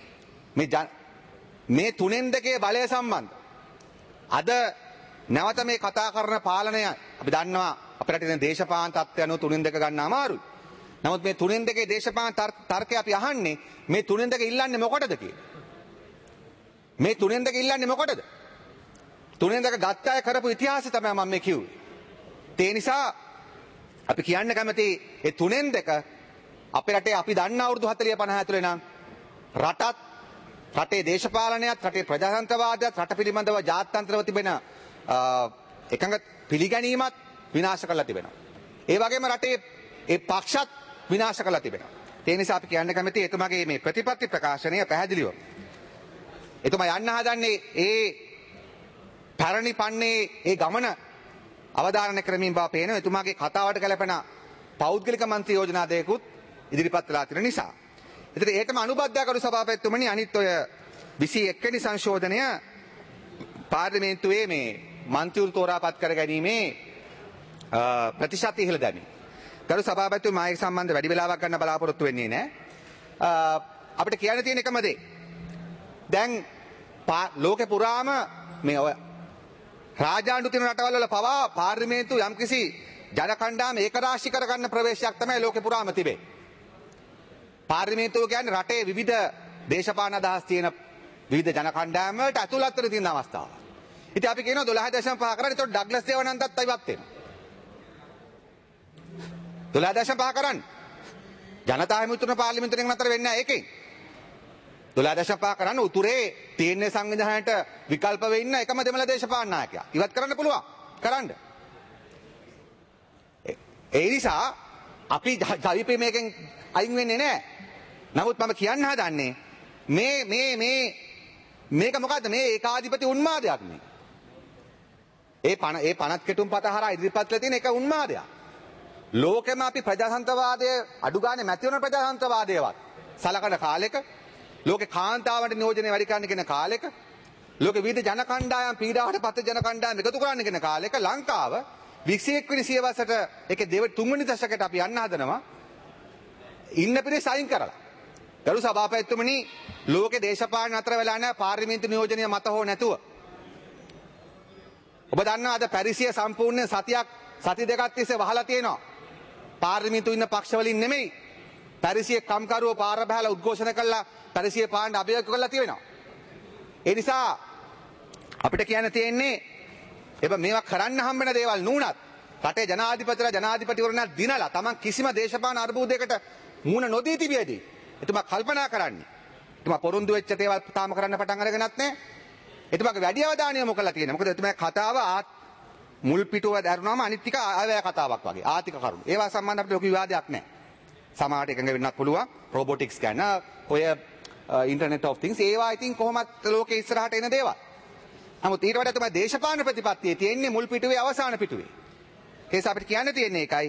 මේ 3න් 2 බලය සම්බන්ධ අද නැවත මේ කතා කරන පාලනය අපි දන්නවා අපේ රටේ දේශපාලන තත්ත්වය අනුව 3න් 2 ගන්න අමාරුයි. නමුත් මේ 3න් 2 දේශපාලන තර්කය අපි අහන්නේ මේ 3න් 2 ඉල්ලන්නේ මොකටද කියලා. මේ 3න් 2 ඉල්ලන්නේ මොකටද? 3න් 2 ගත්ත අය කරපු ඉතිහාසය තමයි මම මේ කිව්වේ. ඒ නිසා අපි කියන්න කැමති ඒ 3න් 2 අපේ රටේ අපි දන්න අවුරුදු 40 50 ඇතුලේ නම් රටත් රටේ දේශපාලනයත් රටේ ප්‍රජාතන්ත්‍රවාදයත් රට පිළිබඳව ජාත්‍යන්තරව තිබෙන එකඟ පිළිගැනීමත් විනාශ කරලා තිබෙනවා. ඒ වගේම රටේ ඒ පක්ෂත් විනාශ කරලා තිබෙනවා. ඒ නිසා අපි කියන්න කැමති එතුමාගේ මේ ප්‍රතිපත්ති ප්‍රකාශනය පැහැදිලිව. එතුමා යන්න හදන්නේ ඒ පැරණි පන්නේ ඒ ගමන අවධාරණය කරමින් බව පේන එතුමාගේ කතාවට ගැලපෙන පෞද්ගලික මන්ත්‍රී යෝජනා දෙකකුත් ඉදිරිපත් වෙලා තියෙන නිසා. ඒතර ඒකම අනුබද්ධ කරු සභාපතිතුමනි අනිත් ඔය 21 වෙනි සංශෝධනය පාර්ලිමේන්තුවේ මේ මන්ත්‍රීවරු තෝරාපත් කර ගැනීමේ ප්‍රතිශත ඉහළ දැමීම. ගරු සභාපතිතුමා මායක සම්බන්ධ වැඩි වෙලාවක් ගන්න බලාපොරොත්තු වෙන්නේ නැහැ. අපිට කියන්න තියෙන එකම දේ. දැන් ලෝකේ පුරාම මේ ඔය රාජාණ්ඩු තියෙන රටවල් වල පවා පාර්ලිමේන්තු යම්කිසි ජන කණ්ඩායම ඒකරාශී කරගන්න ප්‍රවේශයක් තමයි ලෝකේ පුරාම තිබේ. පාර්ලිමේන්තුව කියන්නේ රටේ විවිධ දේශපාලන අදහස් තියෙන විවිධ ජන කණ්ඩායම් වලට ඇතුළත් වෙන තියෙන අවස්ථාවක්. ඉතින් අපි කියනවා 12.5 කරන්න. ඒතකොට ඩග්ලස් දේවානන්දත් ඉවත් වෙනවා. 12.5 කරන්න. ජනතා හිමිතුන පාර්ලිමේන්තුවෙන් නතර වෙන්නේ නැහැ ඒකෙන්. 12.5 කරන්න උතුරේ තීරණ සංවිධානයට විකල්ප වෙන්න එකම දෙමළ දේශපාලන නායකයා. ඉවත් කරන්න පුළුවන්. කරන්න. ඒ නිසා අපි ජවිපේ මේකෙන් අයින් වෙන්නේ නැහැ. නමුත් මම කියන්න හදන්නේ මේක මොකද්ද මේ ඒකාධිපති උන්මාදයක් නේ. ඒ පනත් කෙටුම් පත හරහා ඉදිරිපත් වෙලා තියෙන එක උන්මාදයක්. ලෝකෙම අපි ප්‍රජාතන්ත්‍රවාදය අඩු ගානේ මැති වෙන ප්‍රජාතන්ත්‍රවාදයවත් සලකන කාලෙක ලෝකේ කාන්තාවන්ට නියෝජනය වැඩි කරන්න කියන කාලෙක ලෝකේ විවිධ ජන කණ්ඩායම් පීඩාවට පත් ජන කණ්ඩායම් එකතු කරන්න කියන කාලෙක ලංකාව 21 වෙනි සියවසට ඒකේ තුන්වෙනි දශකයට අපි යන්න හදනවා ඉන්න පිරිස අයින් කරලා. ගරු සභාපතිතුමනි ලෝකේ දේශපාලන අතර වෙලා නැහැ පාර්ලිමේන්තු නියෝජනය මත හෝ නැතුව. ඔබ දන්නවා අද පැරිසිය සම්පූර්ණ සති දෙකක් තිස්සේ වහලා තියෙනවා. පාර්ලිමේන්තු ඉන්න පක්ෂ වලින් නෙමෙයි. පැරිසිය කම්කරුවෝ පාර බහලා උද්ඝෝෂණ කළා පැරිසිය පාන්න අභියෝග කළා තියෙනවා. ඒ නිසා අපිට කියන්න තියෙන්නේ මේවා කරන්න හම්බෙන දේවල් නුනත් රටේ ජනාධිපතිවරණයක් දිනලා තමන් කිසිම දේශපාලන අර්බුදයකට මුහුණ නොදී තිබියදී එතුමා කල්පනා කරන්නේ. එතුමා පොරොන්දු වෙච්ච දේවල් තාම කරන්න පටන් අරගෙනත් නැහැ. එතුමාගේ වැඩි අවධානය යොමු කරලා තියෙනවා. මොකද එතුමාගේ කතාව මුල් පිටුව දැරුණාම අනිත් ටික ආවැය කතාවක් වගේ. ආර්ථික කරුණු. ඒවා සම්බන්ධ අපිට ලොකු විවාදයක් නැහැ. සමහරට එකඟ වෙන්නත් පුළුවන්. රොබොටික්ස් ගැන ඔය ඉන්ටර්නෙට් ඔෆ් තින්ග්ස් ඒවා ඉතින් කොහොමත් ලෝකේ ඉස්සරහට එන දේවල්. නමුත් ඊට වඩා තමයි දේශපාලන ප්‍රතිපත්තියේ තියෙන්නේ මුල් පිටුවේ අවසාන පිටුවේ. ඒස අපිට කියන්න තියෙන්නේ ඒකයි.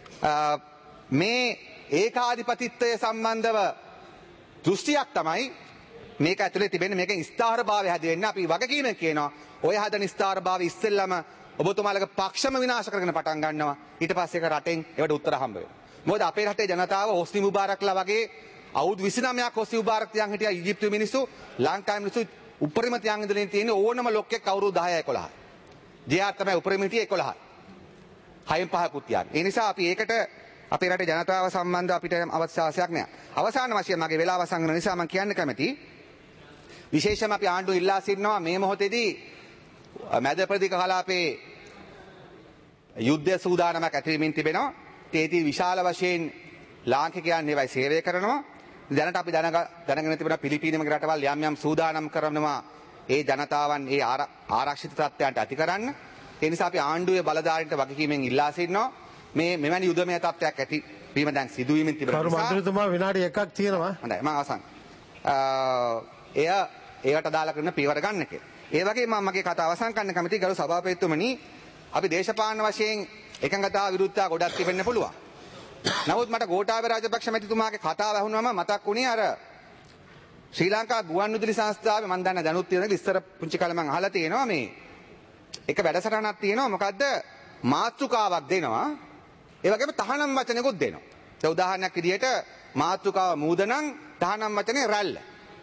මේ ඒකාධිපතිත්වය සම්බන්ධව දෘෂ්ටියක් තමයි මේක ඇතුලේ තිබෙන්නේ. මේකෙන් ස්ථාරභාවය හැදෙන්න අපි වගකීමෙන් කියනවා. ඔය හදන ස්ථාරභාවය ඉස්සෙල්ලම ඔබතුමාලගේ පක්ෂම විනාශ කරගෙන පටන් ගන්නවා. ඊට පස්සේ ඒක රටෙන් ඒවට උත්තර හම්බ වෙනවා. මොකද අපේ රටේ ජනතාව හොස්නි මුබාරක්ලා වගේ අවුරුදු 29ක් හොස්නි මුබාරක් තියන් හිටියා ඊජිප්තුවේ මිනිස්සු. ලංකාවේ මිනිස්සු උපරිම තියන් ඉඳලා තියෙන්නේ ඕනම ලොක්කෙක් අවුරුදු 10 11. ජේ.ආර් තමයි උපරිම හිටියේ 11. 6න් 5කුත් තියන්. ඒ නිසා අපි ඒකට අපේ රටේ ජනතාව සම්බන්ධ අපිට අවශ්‍යතාවයක් නැහැ. අවසාන වශයෙන් මගේ වේලාව සංග්‍රහ නිසා මම කියන්න කැමතියි. විශේෂයෙන්ම අපි ආණ්ඩුව ඉල්ලා සිටිනවා මේ මොහොතේදී මැද ප්‍රදේශ කලාපේ යුද්ධ සූදානමක් ඇතිවීමින් තිබෙනවා. ඒටි විශාල වශයෙන් ලාංකිකයන් ඒවයි සේවය කරනවා. දැනට අපි දැනගෙන තිබෙනවා පිලිපීනම රටවල් යම් යම් සූදානම් කරනවා ඒ ජනතාවන් ඒ ආරක්ෂිත තත්ත්වයන්ට ඇති කරන්න. ඒ නිසා අපි ආණ්ඩුවේ බලධාරීන්ට වගකීමෙන් ඉල්ලා සිටිනවා මේ මෙවැනි යුදමය තත්ත්වයක් ඇති වීම දැන් සිදුවීමෙන් තිබෙන කරු නිසා මන්ත්‍රීතුමා විනාඩි 1ක් තියෙනවා. හොඳයි මම අවසන්. ඒවට අදාළ කරන පියවර ගන්න කියලා. ඒ වගේම මම මගේ කතාව අවසන් කරන්න කැමතියි ගරු සභාපතිතුමනි. අපි දේශපාලන වශයෙන් එකඟතාව විරුද්ධතාව ගොඩක් තිබෙන්න පුළුවන්. නමුත් මට ගෝඨාභය රාජපක්ෂ මැතිතුමාගේ කතාව අහුනම මතක් වුණේ අර ශ්‍රී ලංකා ගුවන්විදුලි සංස්ථාවේ මම දන්න දැනුත් තියෙනවා ඉස්සර පුංචි කාලේ මම අහලා තියෙනවා මේ එක වැඩසටහනක් තියෙනවා මොකද්ද මාතෘකාවක් දෙනවා ඒ වගේම තහනම් වචනයකුත් දෙනවා. ඒ උදාහරණයක් විදිහට මාතෘකාව මූදනම් තහනම් වචනේ රැල්ල.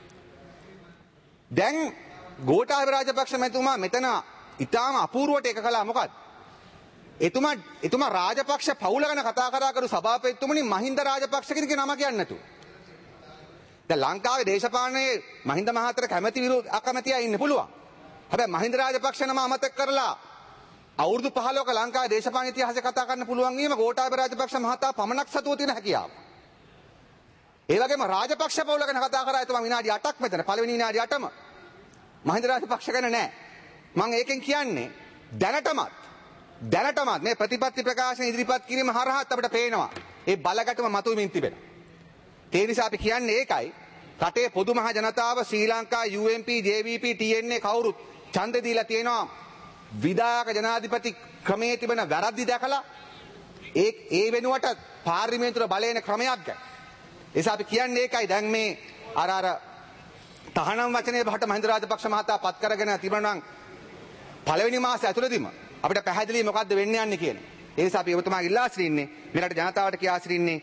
දැන් ගෝඨාභය රාජපක්ෂ මැතිතුමා මෙතන ඊටාම අපූර්වට එක කළා මොකද්ද? එතුමා රාජපක්ෂ පවුල ගැන කතා කරා කරු සභාපතිතුමනි මහින්ද රාජපක්ෂ කෙනෙක්ගේ නම කියන්නේ නැතු. දැන් ලංකාවේ දේශපාලනයේ මහින්ද මහත්තයා කැමැති අකමැති අය ඉන්න පුළුවන්. හැබැයි මහින්ද රාජපක්ෂ නම අමතක කරලා අවුරුදු 15ක ලංකාවේ දේශපාලන ඉතිහාසය කතා කරන්න පුළුවන් වීම ගෝඨාභය රාජපක්ෂ මහතා පමණක් සතුව තියෙන හැකියාව. ඒ වගේම රාජපක්ෂ පවුල ගැන කතා කරා එතුමා විනාඩි 8ක් මෙතන පළවෙනි විනාඩි 8ම මහින්ද රාජපක්ෂ ගැන නෑ. මම ඒකෙන් කියන්නේ දැනටමත් මේ ප්‍රතිපත්ති ප්‍රකාශන ඉදිරිපත් කිරීම හරහා අපිට පේනවා ඒ බලගැටම මතුවෙමින් තිබෙනවා. ඒ නිසා අපි කියන්නේ ඒකයි රටේ පොදු මහ ජනතාව ශ්‍රී ලංකා UMP JVP TNA කවුරුත් ඡන්දෙ දීලා තියෙනවා විධායක ජනාධිපති ක්‍රමයේ තිබෙන වැරදි දැකලා ඒ වෙනුවට පාර්ලිමේන්තුවේ බලේන ක්‍රමයක් ගැන. ඒ නිසා අපි කියන්නේ ඒකයි දැන් මේ අර තහනම් වචනේ බහට මහින්ද රාජපක්ෂ මහතා පත් කරගෙන තිබුණා නම් පළවෙනි මාසය ඇතුළතදීම අපිට පැහැදිලි මොකද්ද වෙන්න යන්නේ කියන. ඒ නිසා අපි ඔබතුමාගේ ඉල්ලා සිටින්නේ මේ රට ජනතාවට කියා සිටින්නේ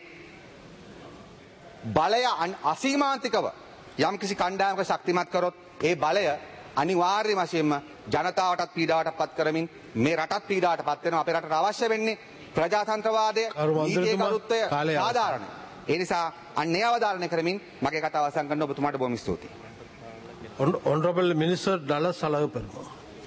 බලය අසීමාන්තිකව යම් කිසි කණ්ඩායමක ශක්තිමත් කරොත් ඒ බලය අනිවාර්ය වශයෙන්ම ජනතාවටත් පීඩාවට පත් කරමින් මේ රටත් පීඩාවට පත් වෙනවා. අපේ රටට අවශ්‍ය වෙන්නේ ප්‍රජාතන්ත්‍රවාදය නීතිය කරුත්වය සාධාරණයි. ඒ නිසා අන්නේ අවධාරණය කරමින් මගේ කතාව අවසන් කරන්න ඔබතුමාට බොහොම ස්තුතියි. Honorable Minister Dallas Salahuperma.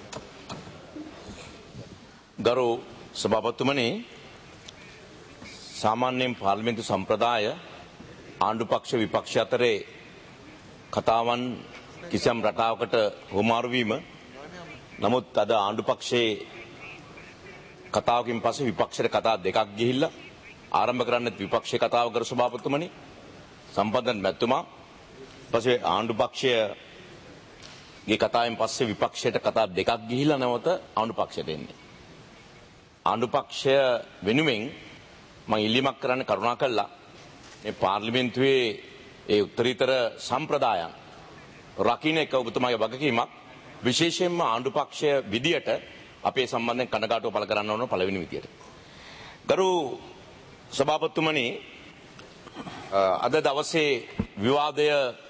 ගරු සභාපතිතුමනි සාමාන්‍යයෙන් පාර්ලිමේන්තු සම්ප්‍රදාය ආණ්ඩු පක්ෂ විපක්ෂ අතරේ කතාවන් කිසියම් රටාවකට හුමාරු වීම නමුත් අද ආණ්ඩු පක්ෂයේ කතාවකින් පස්සේ විපක්ෂයට කතා දෙකක් ගිහිල්ලා ආරම්භ කරන්න විපක්ෂයේ කතාව ගරු සභාපතිතුමනි සම්පන්නත් මැතිතුමා පස්සේ ආණ්ඩු පක්ෂයේ කතාවෙන් පස්සේ විපක්ෂයට කතා දෙකක් ගිහිල්ලා නැවත ආණ්ඩු පක්ෂයට එන්නේ. ආණ්ඩු පක්ෂය වෙනුවෙන් මම ඉල්ලීමක් කරන්න කරුණා කළා මේ පාර්ලිමේන්තුවේ ඒ උත්තරීතර සම්ප්‍රදායන් රකින්න එක ඔබතුමාගේ වගකීමක් විශේෂයෙන්ම ආණ්ඩු පක්ෂය විදියට අපේ සම්බන්ධයෙන් කනගාටුව පළ කරන්න ඕන පළවෙනි විදියට. ගරු සභාපතිතුමනි අද දවසේ විවාදය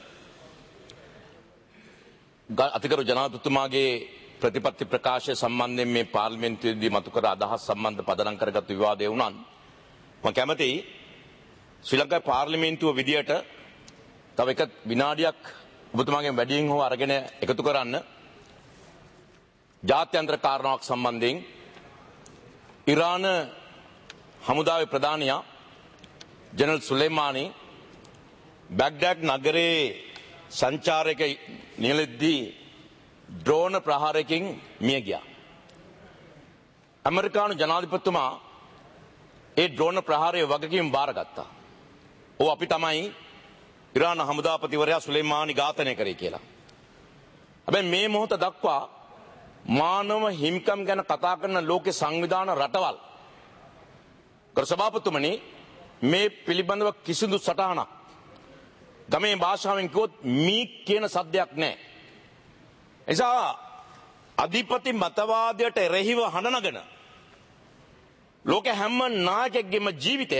අතිගරු ජනාධිපතිතුමාගේ ප්‍රතිපත්ති ප්‍රකාශය සම්බන්ධයෙන් මේ පාර්ලිමේන්තුවේදී මතු කර අදහස් සම්බන්ධ පදනම් කරගත් විවාදය වුණත් මම කැමතියි ශ්‍රී ලංකාවේ පාර්ලිමේන්තුව විදියට තව එක විනාඩියක් ඔබතුමාගෙන් වැඩියෙන් හෝ අරගෙන එකතු කරන්න ජාත්‍යන්තර කාරණාවක් සම්බන්ධයෙන් ඉරාන හමුදාවේ ප්‍රධානියා ජනරල් සුලේමානි බැග්ඩැඩ් නගරේ සංචාරක නිලද්දී ඩ්‍රෝන ප්‍රහාරයකින් මිය ගියා. ඇමරිකානු ජනාධිපතිතුමා ඒ ඩ්‍රෝන ප්‍රහාරයේ වගකීම් බාරගත්තා. ਉਹ අපි තමයි ඉරාන හමුදාපතිවරයා සුලේමානි ඝාතනය කරේ කියලා. හැබැයි මේ මොහොත දක්වා මානව හිමිකම් ගැන කතා කරන ලෝකේ සංවිධාන රටවල් කර සභාපතිතුමනි මේ පිළිබඳව කිසිදු සටහනක් ගමේ භාෂාවෙන් කිව්වොත් මී කියන සද්දයක් නැහැ. එසා අධිපති මතවාදයට එරෙහිව හඬනගෙන ලෝක හැම නායකයෙක්ගේම ජීවිතය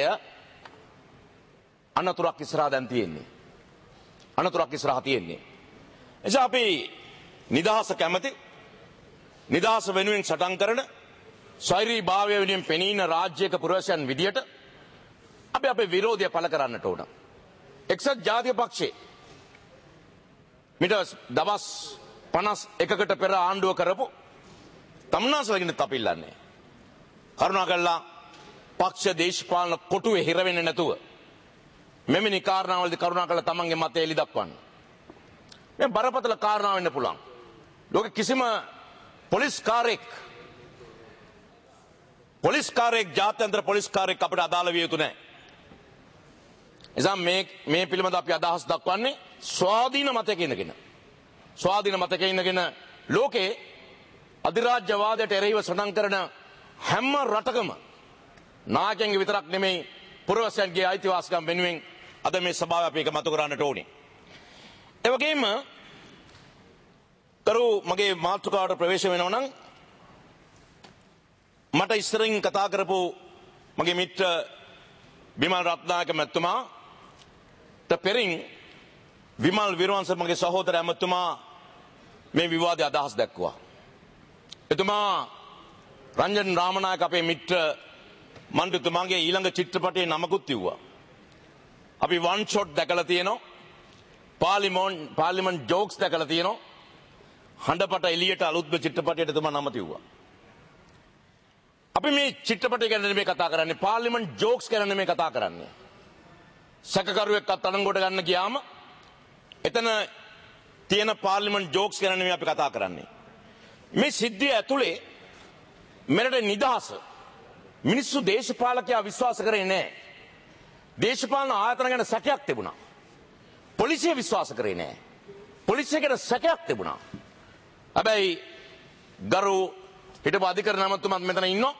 අනතුරක් ඉස්සරහා දැන් තියෙන්නේ. අනතුරක් ඉස්සරහා තියෙන්නේ. එසා අපි නිදහස කැමති, නිදහස වෙනුවෙන් සටන් කරන, ස්වෛරී භාවය වෙනුවෙන් පෙනීන රාජ්‍යයක පුරවැසියන් විදියට අපි අපේ විරෝධය පළ කරන්නට ඕන. එක්සත් ජාතික පක්ෂේ මිට දවස් 51කට පෙර ආණ්ඩුව කරපු තමුන්නාසලගෙනත් අපි ඉල්ලන්නේ. කරුණාකරලා පක්ෂ දේශපාලන කොටුවේ හිර වෙන්නේ නැතුව මෙවැනි කාරණාවලදී කරුණාකරලා තමන්ගේ මතය එළි දක්වන්න. මේ බරපතල කාරණා වෙන්න පුළුවන්. ලෝක කිසිම පොලිස්කාරයෙක් ජාත්‍යන්තර පොලිස්කාරයෙක් අපිට අදාළ විය යුතු නැහැ. එසම් මේ පිළිබඳ අපි අදහස් දක්වන්නේ ස්වාධීන මතයක ඉඳගෙන. ස්වාධීන මතයක ඉඳගෙන ලෝකේ අධිරාජ්‍යවාදයට එරෙහිව සටන් කරන හැම රටකම නායකයන්ගේ විතරක් නෙමෙයි පුරවැසියන්ගේ අයිතිවාසිකම් වෙනුවෙන් අද මේ සභාව අපි එක මතු කරන්නට ඕනේ. ඒ වගේම මගේ මාතෘකාවට ප්‍රවේශ වෙනවා නම් මට ඉස්සරින් කතා කරපු මගේ මිත්‍ර විමල් රත්නායක මැතිතුමාට පෙරින් විමල් විරවංශ මගේ සහෝදර ඇමතුමා මේ විවාදයේ අදහස් දැක්වුවා. එතුමා රංජන් රාමනායක අපේ මිත්‍ර මණ්ඩලතුමාගේ ඊළඟ චිත්‍රපටයේ නමකුත් කිව්වා. අපි වන් ෂොට් දැකලා තියෙනවා. පාර්ලිමේන්ට් ජෝක්ස් දැකලා තියෙනවා. හඬපට එළියට අලුත්ම චිත්‍රපටයට එතුමා නම තියුවා. අපි මේ චිත්‍රපටය ගැන නෙමෙයි කතා කරන්නේ, පාර්ලිමේන්ට් ජෝක්ස් ගැන නෙමෙයි කතා කරන්නේ. සැකකරුවෙක් අත්අඩංගුවට ගන්න ගියාම එතන තියෙන පාර්ලිමේන්ට් ජෝක්ස් ගැන නෙමෙයි අපි කතා කරන්නේ. මේ සිද්ධිය ඇතුලේ මෙරට නිදහස මිනිස්සු දේශපාලකයා විශ්වාස කරේ නැහැ. දේශපාලන ආයතන ගැන සැකයක් තිබුණා. පොලිසිය විශ්වාස කරේ නැහැ. පොලිසිය ගැන සැකයක් තිබුණා. හැබැයි ගරු හිටපු අධිකරණ ඇමතුමත් මෙතන ඉන්නවා.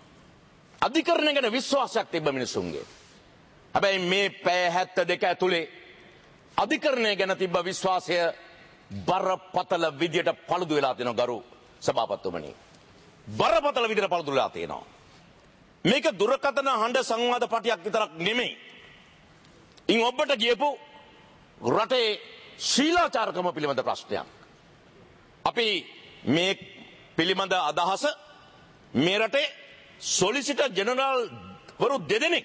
අධිකරණ ගැන විශ්වාසයක් තිබ්බ මිනිසුන්ගේ. හැබැයි මේ පැය 72 ඇතුලේ අධිකරණය ගැන තිබ්බ විශ්වාසය බරපතල විදියට පළුදු වෙලා තියෙනවා ගරු සභාපතිතුමනි. බරපතල විදියට පළුදු වෙලා තියෙනවා. මේක දුරකථන හඬ සංවාද පටියක් විතරක් නෙමෙයි. ඉන් ඔබට ගියපු රටේ ශීලාචාරකම පිළිබඳ ප්‍රශ්නයක්. අපි මේ පිළිබඳ අදහස මේ රටේ සොලිසිටර් ජෙනරාල් වරු දෙදෙනෙක්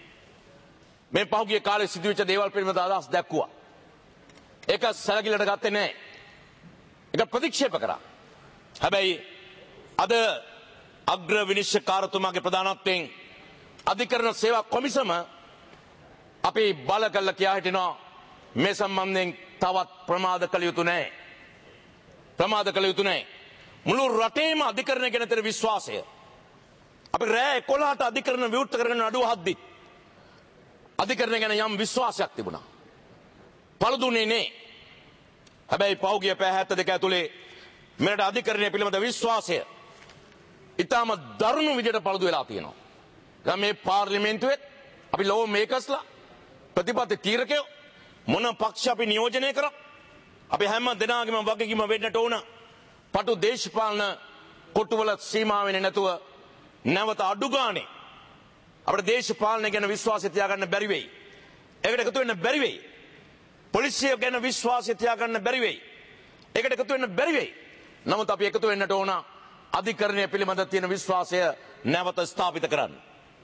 මේ පහුගිය කාලේ සිදුවෙච්ච දේවල් පිළිබඳ අදහස් දැක්වුවා. ඒක සැලකිල්ලට ගත්තේ නැහැ. ඒක ප්‍රතික්ෂේප කරා. හැබැයි අද අග්‍ර විනිශ්චයකාරතුමාගේ ප්‍රධානත්වයෙන් අධිකරණ සේවා කොමිසම අපි බල කළා කියා හිටිනවා මේ සම්බන්ධයෙන් තවත් ප්‍රමාද කළ යුතු නැහැ. ප්‍රමාද කළ යුතු නැහැ. මුළු රටේම අධිකරණ ගැන තියෙන විශ්වාසය අපි රෑ 11ට අධිකරණ විවෘත කරගෙන නඩුව හද්දි අධිකරණ ගැන යම් විශ්වාසයක් තිබුණා. පළදුනේ නේ. හැබැයි පහුගිය පැය 72 ඇතුලේ මෙරට අධිකරණය පිළිබඳ විශ්වාසය ඊටම දරුණු විදිහට පළදු වෙලා තියෙනවා. දැන් මේ පාර්ලිමේන්තුවේ අපි ලෝ මේකර්ස්ලා ප්‍රතිපත්ති තීරකයෝ මොන පක්ෂ අපි නියෝජනය කරා අපි හැම දෙනාගේම වගකීම වෙන්නට ඕන. පටු දේශපාලන කොටුවල සීමා වෙන්නේ නැතුව නැවත අඩු ගානේ අපේ දේශපාලනය ගැන විශ්වාසය තියාගන්න බැරි වෙයි. ඒකට එකතු වෙන්න බැරි වෙයි. පොලිසිය ගැන විශ්වාසය තියාගන්න බැරි වෙයි. ඒකට එකතු වෙන්න බැරි වෙයි. නමුත් අපි එකතු වෙන්නට ඕන අධිකරණය පිළිබඳ තියෙන විශ්වාසය නැවත ස්ථාපිත කරන්න.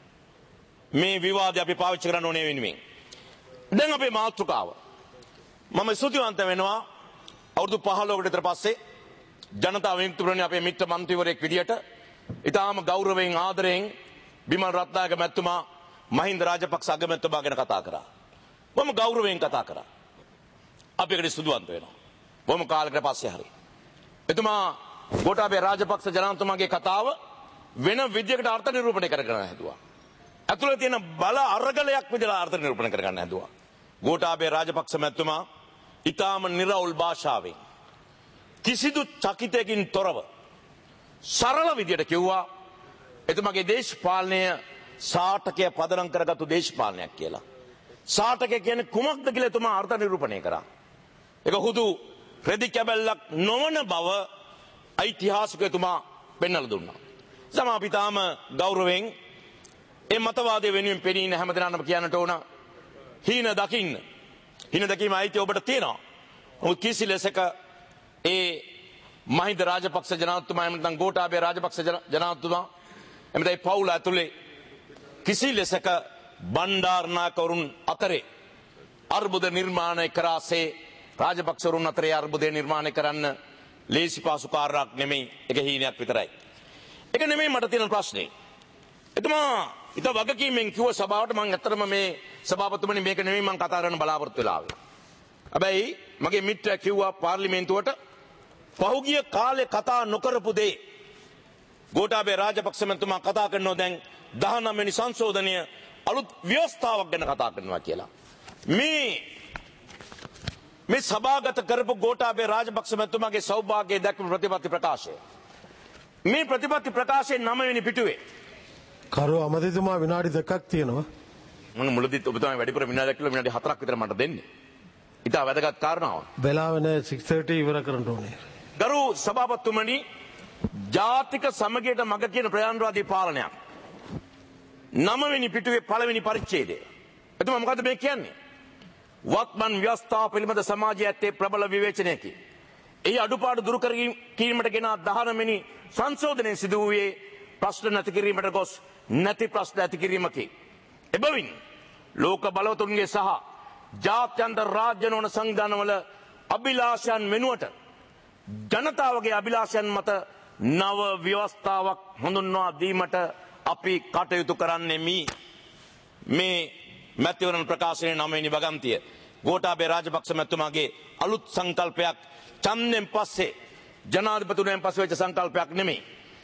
මේ විවාදය අපි පාවිච්චි කරන්න ඕනේ වෙනුවෙන්. දැන් අපේ මාතෘකාව. මම ස්තුතිවන්ත වෙනවා අවුරුදු 15කට විතර පස්සේ ජනතා විමුක්ති පෙරමුණේ අපේ මිත්‍ර මන්ත්‍රීවරයෙක් විදියට ඉතාම ගෞරවයෙන් ආදරයෙන් බිමල් රත්නායක මැතිතුමා මහින්ද රාජපක්ෂ අගමැතිතුමා ගැන කතා කරා. බොහොම ගෞරවයෙන් කතා කරා. අපි ඒකට සුදුවන්ත වෙනවා. බොහොම කාලයකට පස්සේ හරි. එතුමා ගෝඨාභය රාජපක්ෂ ජනාධිපතිතුමාගේ කතාව වෙන විදියකට අර්ථ නිරූපණය කරගන්න හැදුවා. ඇතුළේ තියෙන බල අරගලයක් විදිහට අර්ථ නිරූපණය කරගන්න හැදුවා. ගෝඨාභය රාජපක්ෂ මැතිතුමා ඊටාම නිර්වුල් භාෂාවෙන් කිසිදු චකිතයකින් තොරව සරල විදියට කිව්වා එතුමාගේ දේශපාලනය සාටකය පදනම් කරගත්තු දේශපාලනයක් කියලා. සාටකය කියන්නේ කුමක්ද කියලා එතුමා අර්ථ නිරූපණය කරා. ඒක හුදු රෙදි කැබැල්ලක් නොවන බව ඓතිහාසිකතුමා පෙන්වලා දුන්නා. අපි තාම ගෞරවයෙන් ඒ මතවාදය වෙනුවෙන් පෙනීන හැමදෙනාම කියන්නට ඕන හීන දකින්න. හීන දැකීම අයිතිය ඔබට තියෙනවා. මොකද කිසි ලෙසක ඒ මහින්ද රාජපක්ෂ ජනාධිපතිතුමා එහෙම නැත්නම් ගෝඨාභය රාජපක්ෂ ජනාධිපතිතුමා එහෙම නැත්නම් පවුල ඇතුලේ කිසි ලෙසක බණ්ඩාරනායකවරුන් අතරේ අර්බුද නිර්මාණය කරාසේ රාජපක්ෂවරුන් අතරේ අර්බුදය නිර්මාණය කරන්න ලේසි පාසු කාර්යයක් නෙමෙයි. ඒක හීනයක් විතරයි. ඒක නෙමෙයි මට තියෙන ප්‍රශ්නේ. එතුමා ඊට වගකීමෙන් කිව්ව සභාවට මම ඇත්තටම මේ සභාපතිතුමනි මේක නෙමෙයි මම කතා කරන්න බලාපොරොත්තු වෙලා ආවේ. හැබැයි මගේ මිත්‍රයා කිව්වා පාර්ලිමේන්තුවට පහුගිය කාලේ කතා නොකරපු දේ ගෝඨාභය රාජපක්ෂ මන්ත්‍රීතුමා කතා කරනවා දැන් 19 වෙනි සංශෝධනය අලුත් ව්‍යවස්ථාවක් ගැන කතා කරනවා කියලා. මේ සභාගත කරපු ගෝඨාභය රාජපක්ෂ මන්ත්‍රීතුමාගේ සෞභාග්‍යය දක්වන ප්‍රතිපත්ති ප්‍රකාශය. මේ ප්‍රතිපත්ති ප්‍රකාශයේ 9 වෙනි පිටුවේ කරු අමතිතුමා විනාඩි 2ක් තියෙනවා. මම මුලදීත් ඔබතුමා වැඩිපුර විනාඩියක් කියලා විනාඩි 4ක් විතර මට දෙන්නේ. ඉතා වැදගත් කාරණාවක්. වෙලාව නැහැ 6:30 ඉවර කරන්න ඕනේ. ගරු සභාපතිතුමනි ජාතික සමගියට මඟ කියන ප්‍රජාතන්ත්‍රවාදී පාලනයක් 9 වෙනි පිටුවේ 1 වෙනි පරිච්ඡේදය. එතුමා මොකද්ද මේ කියන්නේ? වත්මන් ව්‍යවස්ථාව පිළිබඳ සමාජයේ ඇත්තේ ප්‍රබල විවේචනයකි. එහි අඩුපාඩු දුරු කිරීමට ගෙන 19 වෙනි සංශෝධනයේ සිදු වූයේ ප්‍රශ්න නැති කිරීමට ගොස් නැති ප්‍රශ්න ඇති කිරීමකි. එබැවින් ලෝක බලවතුන්ගේ සහ ජාත්‍යන්තර රාජ්‍ය නොවන සංවිධානවල අභිලාෂයන් වෙනුවට ජනතාවගේ අභිලාෂයන් මත නව ව්‍යවස්ථාවක් හඳුන්වා දීමට අපි කටයුතු කරන්නෙමි. මේ මැතිවරණ ප්‍රකාශනයේ 9 වෙනි වගන්තිය ගෝඨාභය රාජපක්ෂ මැතිතුමාගේ අලුත් සංකල්පයක් ඡන්දයෙන් පස්සේ ජනාධිපතිතුමෙන් පස්සේ වෙච්ච සංකල්පයක් නෙමෙයි.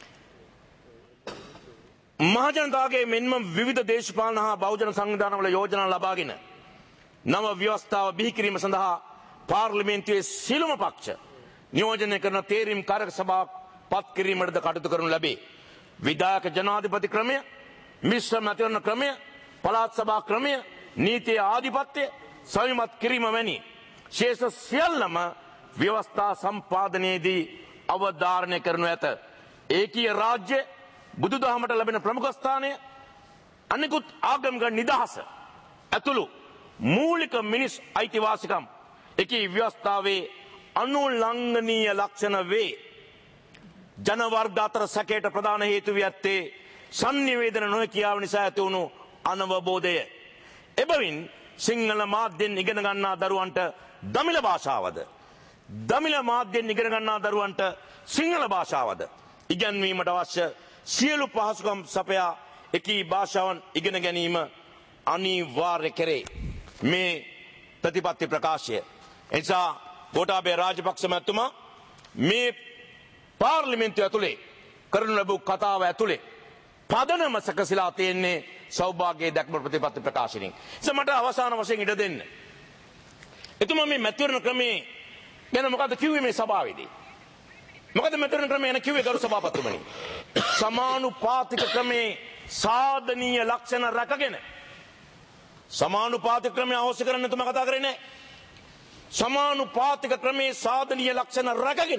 මහජනතාවගේ මෙන්ම විවිධ දේශපාලන හා බහුජන සංවිධානවල යෝජනා ලබාගෙන නව ව්‍යවස්ථාව බිහි කිරීම සඳහා පාර්ලිමේන්තුවේ සියලුම පක්ෂ නියෝජනය කරන තේරීම් කාරක සභාවක් පත් කිරීමටද කටයුතු කරනු ලැබේ. විධායක ජනාධිපති ක්‍රමය, මිශ්‍ර මැතිවරණ ක්‍රමය, පළාත් සභා ක්‍රමය, නීතිය ආධිපත්‍ය සවිමත් කිරීම වැනි ශේෂ සියල්ලම ව්‍යවස්ථා සම්පාදනයේදී අවධාරණය කරනු ඇත. ඒකීය රාජ්‍ය බුදුදහමට ලැබෙන ප්‍රමුඛ ස්ථානය අනිකුත් ආගමික නිදහස ඇතුළු මූලික මිනිස් අයිතිවාසිකම් එකී ව්‍යවස්ථාවේ අනුලංඝනීය ලක්ෂණ වේ. ජන වර්ග අතර සැකයට ප්‍රධාන හේතු වී ඇත්තේ සංනිවේදන නොහැකියාව නිසා ඇති වුණු අනවබෝධය. එබැවින් සිංහල මාධ්‍යෙන් ඉගෙන ගන්නා දරුවන්ට දමිළ භාෂාවද දමිළ මාධ්‍යෙන් ඉගෙන ගන්නා දරුවන්ට සිංහල භාෂාවද ඉගැන්වීමට අවශ්‍ය සියලු පහසුකම් සපයා එකී භාෂාවන් ඉගෙන ගැනීම අනිවාර්ය කෙරේ. මේ ප්‍රතිපත්ති ප්‍රකාශය එනිසා ගෝඨාභය රාජපක්ෂ මැතිතුමා මේ පාර්ලිමේන්තුව ඇතුලේ කරනු ලැබූ කතාව ඇතුලේ පදනම සකසලා තියෙන්නේ සෞභාග්‍යයේ දැක්ම ප්‍රතිපත්ති ප්‍රකාශනයෙන්. මට අවසාන වශයෙන් ඉඩ දෙන්න. එතුමා මේ මැතිවරණ ක්‍රමයේ ගැන මොකද්ද කිව්වේ මේ සභාවේදී? මොකද මැතිවරණ ක්‍රමය ගැන කිව්වේ ගරු සභාපතිතුමනි? සමානුපාතික ක්‍රමේ සාධනීය ලක්ෂණ රැකගෙන සමානුපාතික ක්‍රමය අවශ්‍ය කරන්නේ එතුමා කතා කරේ නැහැ. සමානුපාතික ක්‍රමේ සාධනීය ලක්ෂණ රැකගෙන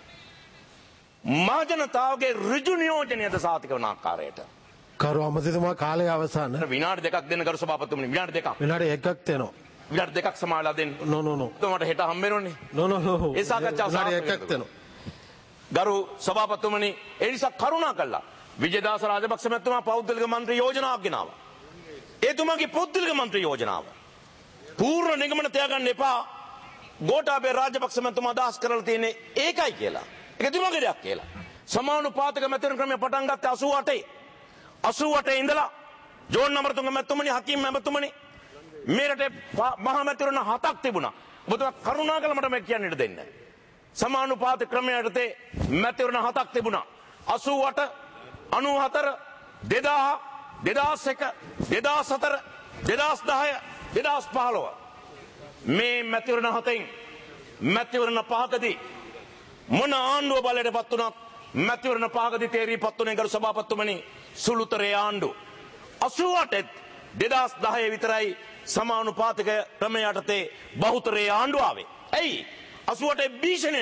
මහජනතාවගේ ඍජු නියෝජනයද සාතික වන ආකාරයට කරු අමතිතුමා කාලය අවසන්. විනාඩි 2ක් දෙන්න කරු සභාපතිතුමනි. විනාඩි 2ක්. විනාඩි 1ක් තියෙනවා. විනාඩි 2ක් සමාවලා දෙන්න. නෝ. ඔතනට හෙට හම්බ වෙනෝනේ. නෝ. ඒ සාකච්ඡාව විනාඩි 1ක් තියෙනවා. ගරු සභාපතිතුමනි ඒ නිසා කරුණා කළා විජේදාස රාජපක්ෂ මැතිතුමා පෞද්ගලික මන්ත්‍රී යෝජනාවක් ගෙනාවා. එතුමාගේ පෞද්ගලික මන්ත්‍රී යෝජනාව පූර්ව නිගමන තියාගන්න එපා. ගෝඨාභය රාජපක්ෂ මැතිතුමා අදහස් කරලා තියෙන්නේ ඒකයි කියලා. ඒක එතුමාගේ දෙයක් කියලා. සමානුපාතික මැතිවරණ ක්‍රමය පටන් ගත්තේ 88 ඉඳලා ජෝන් අමරතුංග මැතිතුමනි, හකීම් මැතිතුමනි මේ රටේ මහා මැතිවරණ 7ක් තිබුණා. ඔබතුමා කරුණාකරලා මට මේ කියන්න ඉඩ දෙන්න. සමානුපාත ක්‍රමයට මැතිවරණ 7ක් තිබුණා. 88, 94, 2000, 2001, 2004, 2010, 2015. මේ මැතිවරණ 7න් මැතිවරණ 5කදී මොන ආණ්ඩුව බලයට පත් වුණත් මැතිවරණ 5කදී තේරීපත් වුණේ ගරු සභාපතිතුමනි සුළුතරේ ආණ්ඩුව. 88 2010 විතරයි සමානුපාතික ක්‍රමයටතේ බහුතරේ ආණ්ඩුව ආවේ. ඇයි? 88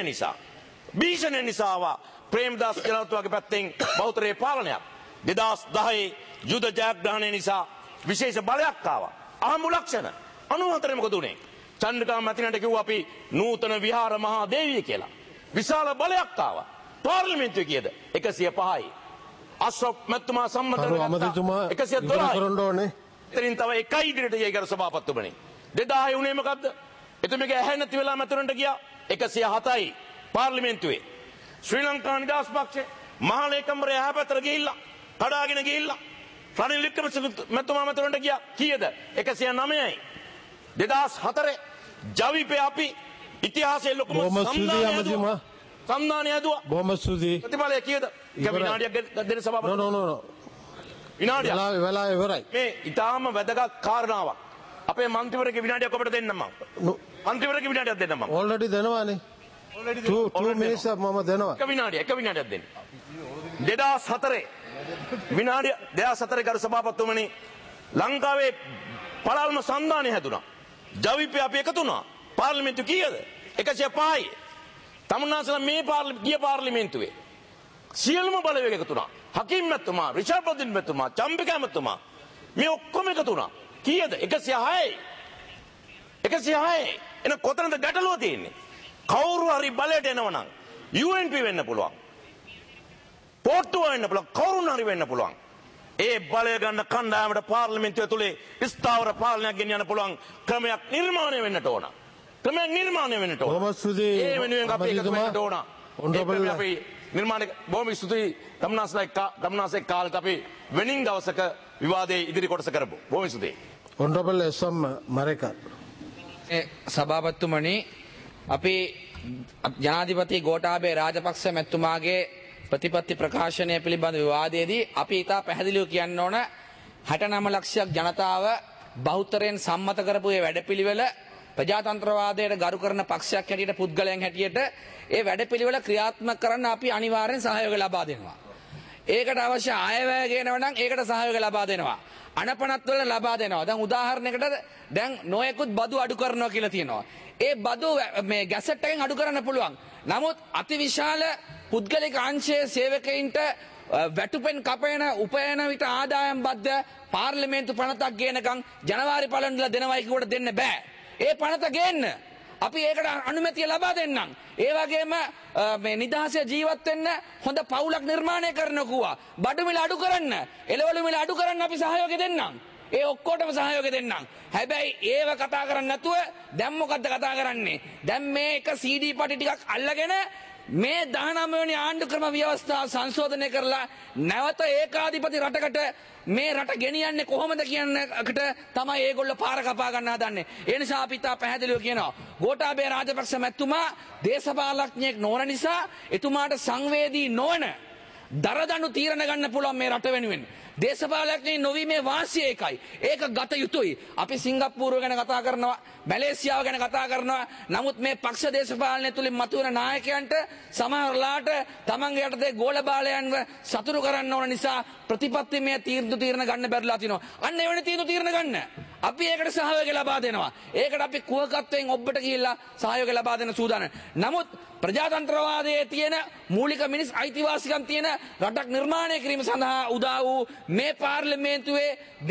භීෂණය නිසා ආවා ප්‍රේමදාස ජනතුවගේ පැත්තෙන් බහුතරේ පාලනයක්. 2010 යුද ජයග්‍රහණය නිසා විශේෂ බලයක් ආවා. අහඹු ලක්ෂණ 94 මොකද උනේ? චන්ද්‍රිකා මැතිණියට කිව්වා අපි නූතන විහාර මහා දේවිය කියලා. විශාල බලයක් ආවා. පාර්ලිමේන්තුවේ කීයද? 105යි. අශෝක් මැතිතුමා සම්මත කරගත්තා 112යි. එතනින් තව එකයි ඉදිරියට ගිය ගරු සභාපතිතුමනි. 2000 උනේ මොකද්ද? එතුමියගේ ඇහැ නැති වෙලා මැතිවරණට ගියා 107යි පාර්ලිමේන්තුවේ. ශ්‍රී ලංකා නිදහස් පක්ෂේ මහා ලේකම්වරයා ඇහැ පැතර ගිහිල්ලා කඩාගෙන ගිහිල්ලා රනිල් වික්‍රමසිංහ මැතිතුමා මැතිවරණට ගියා කීයද? 109යි. 2004 ජවිපේ අපි ඉතිහාසයේ ලොකුම සම්මානය දුවා. බොහොම ස්තුතියි. ප්‍රතිඵලය කීයද? විනාඩියක් දෙන්න සභාපති. නෝ. විනාඩියක්. වෙලා ඉවරයි. මේ ඊටාම වැදගත් කාරණාවක්. අපේ මන්ත්‍රීවරගේ විනාඩියක් ඔබට දෙන්නම් මම. මන්ත්‍රීවරගේ විනාඩියක් දෙන්නම් මම. ඕල්රෙඩි දෙනවානේ. 2 minutes මම දෙනවා. එක විනාඩියක් දෙන්න. 2004 විනාඩිය 2004 ගරු සභාපතිතුමනි ලංකාවේ පළල්ම සන්ධානය හැදුනා. ජවිපේ අපි එකතු වුණා. පාර්ලිමේන්තුව කීයද? 105යි. තමුන්නාසලා මේ ගිය පාර්ලිමේන්තුවේ සියලුම බලවේග එකතු වුණා. හකීම් මැතිතුමා, රිෂාඩ් බදින් මැතිතුමා, චම්පිකා මැතිතුමා මේ ඔක්කොම එකතු වුණා. කීයද? 106යි. 106යි. එන කොතනද ගැටලුව තියෙන්නේ? කවුරු හරි බලයට එනවනම් UNP වෙන්න පුළුවන්. පොට්ටුව වෙන්න පුළුවන්. කවුරුන් හරි වෙන්න පුළුවන්. ඒ බලය ගන්න කණ්ඩායමට පාර්ලිමේන්තුව තුලේ ස්ථාවර පාලනයක් ගෙනියන්න පුළුවන් ක්‍රමයක් නිර්මාණය වෙන්නට ඕන. බොහොම ස්තුතියි. ඒ වෙනුවෙන් අපි එකතු වෙන්න ඕන. අපි නිර්මාණය බොහොම ස්තුතියි. තමනාසෙක් කාලෙට අපි වෙනින් දවසක විවාදයේ ඉදිරි කොටස කරමු. බොහොම ස්තුතියි. Honorable SM Mareka. සභාපතිතුමනි අපි ජනාධිපති ගෝඨාභය රාජපක්ෂ මැතිතුමාගේ ප්‍රතිපත්ති ප්‍රකාශනය පිළිබඳ විවාදයේදී අපි ඉතා පැහැදිලිව කියන්න ඕන 69 ලක්ෂයක් ජනතාව බහුතරයෙන් සම්මත කරපු මේ වැඩපිළිවෙල ප්‍රජාතන්ත්‍රවාදයට ගරු කරන පක්ෂයක් හැටියට පුද්ගලයන් හැටියට ඒ වැඩපිළිවෙල ක්‍රියාත්මක කරන්න අපි අනිවාර්යෙන් සහයෝගය ලබා දෙනවා. ඒකට අවශ්‍ය ආයවැය ගේනවා නම් ඒකට සහයෝගය ලබා දෙනවා. අනපනත් වල ලබා දෙනවා. දැන් උදාහරණයකට දැන් නොයෙකුත් බදු අඩු කරනවා කියලා තියෙනවා. ඒ බදු මේ ගැසට් එකෙන් අඩු කරන්න පුළුවන්. නමුත් අතිවිශාල පුද්ගලික අංශයේ සේවකයින්ට වැටුපෙන් කපයන උපයන විට ආදායම් බද්ධ පාර්ලිමේන්තු පනතක් ගේනකම් ජනවාරි පළවෙනිදා දෙනවයි කිව්වට දෙන්න බෑ. ඒ පනත ගේන්න අපි ඒකට අනුමැතිය ලබා දෙන්නම්. ඒ වගේම මේ නිදහසේ ජීවත් වෙන්න හොඳ පවුලක් නිර්මාණය කරනකුවා. බඩු මිල අඩු කරන්න, එළවලු මිල අඩු කරන්න අපි සහයෝගය දෙන්නම්. ඒ ඔක්කොටම සහයෝගය දෙන්නම්. හැබැයි ඒව කතා කරන්නේ නැතුව දැන් මොකද්ද කතා කරන්නේ? දැන් මේ එක CD පටි ටිකක් අල්ලගෙන මේ 19 වෙනි ආණ්ඩු ක්‍රම ව්‍යවස්ථාව සංශෝධනය කරලා නැවත ඒකාධිපති රටකට මේ රට ගෙනියන්නේ කොහොමද කියනකට තමයි ඒගොල්ලෝ පාර කපා ගන්න හදන්නේ. ඒ නිසා අපි තා පැහැදිලිව කියනවා ගෝඨාභය රාජපක්ෂ මැතිතුමා දේශපාලඥයෙක් නොවන නිසා එතුමාට සංවේදී නොවන දරදඬු තීරණ ගන්න පුළුවන් මේ රට වෙනුවෙන්. දේශපාලඥයෙක් නොවීමේ වාසිය ඒකයි. ඒක ගත යුතුයි. අපි සිංගප්පූරුව ගැන කතා කරනවා, මැලේසියාව ගැන කතා කරනවා. නමුත් මේ පක්ෂ දේශපාලනය තුලින් මතුවෙන නායකයන්ට සමහරලාට තමන්ගේ යටතේ ගෝලබාලයන්ව සතුරු කරන්න ඕන නිසා ප්‍රතිපත්තිමය තීරණ ගන්න බැරිලා තිනවා. අන්න එවැනි තීරණ ගන්න. අපි ඒකට සහයෝගය ලබා දෙනවා. ඒකට අපි කුහකත්වයෙන් ඔබට ගිහිල්ලා සහයෝගය ලබා දෙන සූදානම්. නමුත් ප්‍රජාතන්ත්‍රවාදයේ තියෙන මූලික මිනිස් අයිතිවාසිකම් තියෙන රටක් නිර්මාණය කිරීම සඳහා උදා වූ මේ පාර්ලිමේන්තුවේ